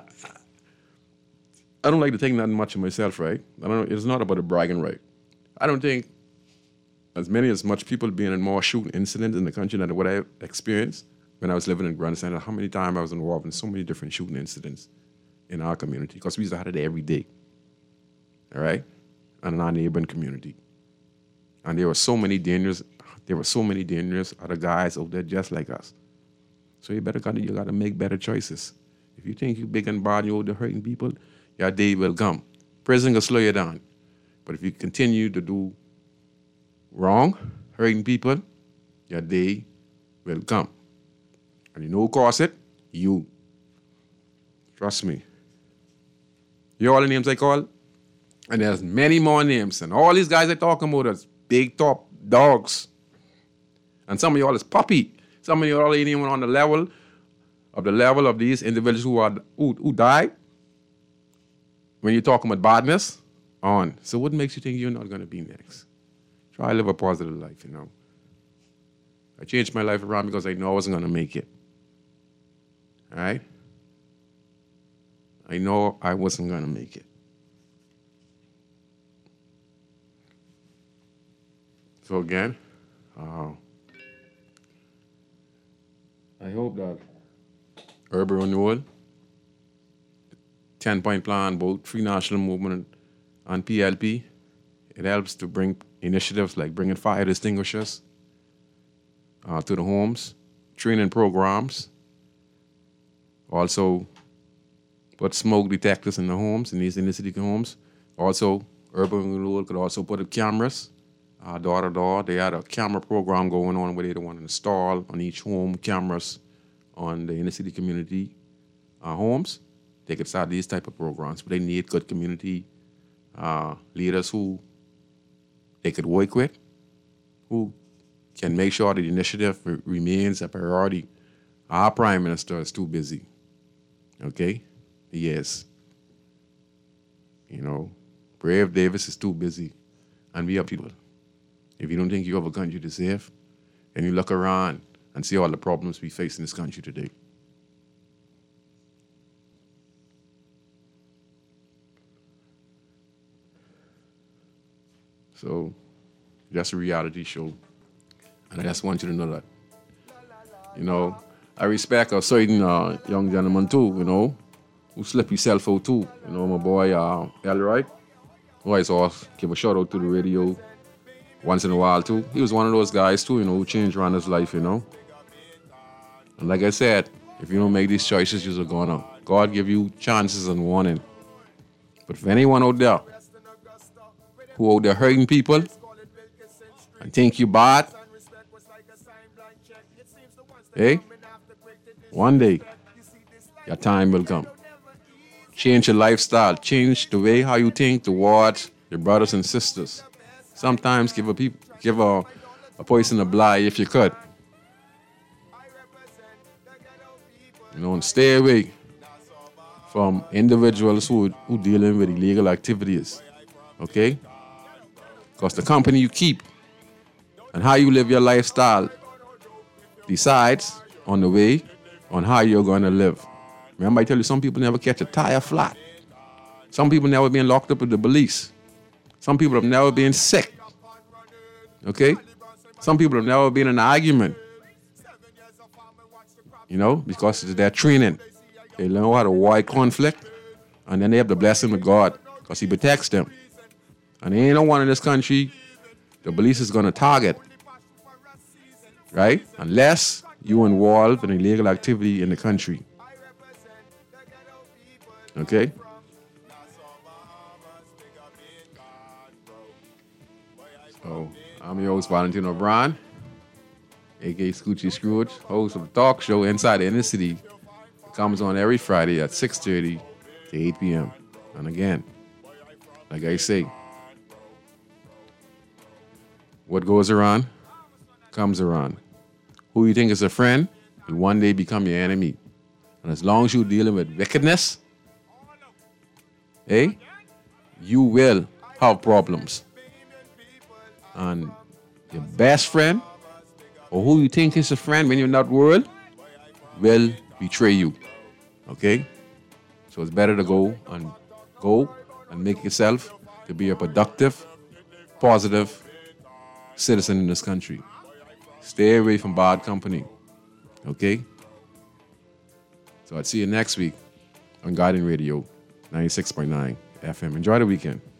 I don't like to think nothing much of myself, right? It's not about a bragging right. I don't think as much people being in more shooting incidents in the country than what I experienced when I was living in Grand Center, how many times I was involved in so many different shooting incidents in our community, because we used to have it every day, all right? And in our neighboring community. And there were so many dangerous other guys out there just like us. So you gotta make better choices. If you think you big and bad, you're out there hurting people, your day will come. Prison will slow you down. But if you continue to do wrong, hurting people, your day will come. And you know who caused it? You. Trust me. You hear all the names I call? And there's many more names. And all these guys I talking about is big top dogs. And some of y'all is puppy. Some of y'all ain't even on the level of these individuals who died. When you're talking about badness, on. So what makes you think you're not going to be next? Try to live a positive life, you know. I changed my life around because I know I wasn't going to make it. All right? I know I wasn't going to make it. So again, I hope that urban renewal, 10-point plan, both Free National Movement and PLP, it helps to bring initiatives like bringing fire extinguishers to the homes, training programs, also put smoke detectors in the homes, in these inner city homes. Also, urban renewal could also put up cameras, door to door. They had a camera program going on where they want to install on each home cameras on the inner city community homes. They could start these type of programs, but they need good community leaders who they could work with, who can make sure that the initiative remains a priority. Our Prime Minister is too busy. Okay? He is. You know, Brave Davis is too busy. And we are people. If you don't think you have a country to save, then you look around and see all the problems we face in this country today. So, just a reality show. And I just want you to know that. You know, I respect a certain young gentleman too, you know, who slip himself out too. You know, my boy Elroy, who I saw give a shout out to the radio once in a while too. He was one of those guys too, you know, who changed around his life, you know. And like I said, if you don't make these choices, you're gonna. God give you chances and warning. But if anyone out there who out there hurting people, and think you bad, hey, one day your time will come. Change your lifestyle. Change the way how you think towards your brothers and sisters. Sometimes give a person a blight if you could. And stay away from individuals who dealing with illegal activities. Okay? Because the company you keep and how you live your lifestyle decides on the way on how you're going to live. Remember, I tell you, some people never catch a tire flat. Some people never been locked up with the police. Some people have never been sick. Okay? Some people have never been in an argument. Because it's their training. They learn how to avoid conflict, and then they have the blessing of God because He protects them. And there ain't no one in this country the police is going to target, right? Unless you involved in illegal activity in the country. Okay? So, I'm your host, Valentino O'Brien, a.k.a. Scoochie Scrooge, host of the talk show Inside the Inner City. It comes on every Friday at 6:30 to 8 p.m. And again, like I say, what goes around comes around. Who you think is a friend will one day become your enemy. And as long as you're dealing with wickedness, you will have problems. And your best friend, or who you think is a friend when you're in that world, will betray you. Okay? So it's better to go and make yourself to be a productive, positive citizen in this country. Stay away from bad company. Okay? So I'll see you next week on Guardian Radio 96.9 FM. Enjoy the weekend.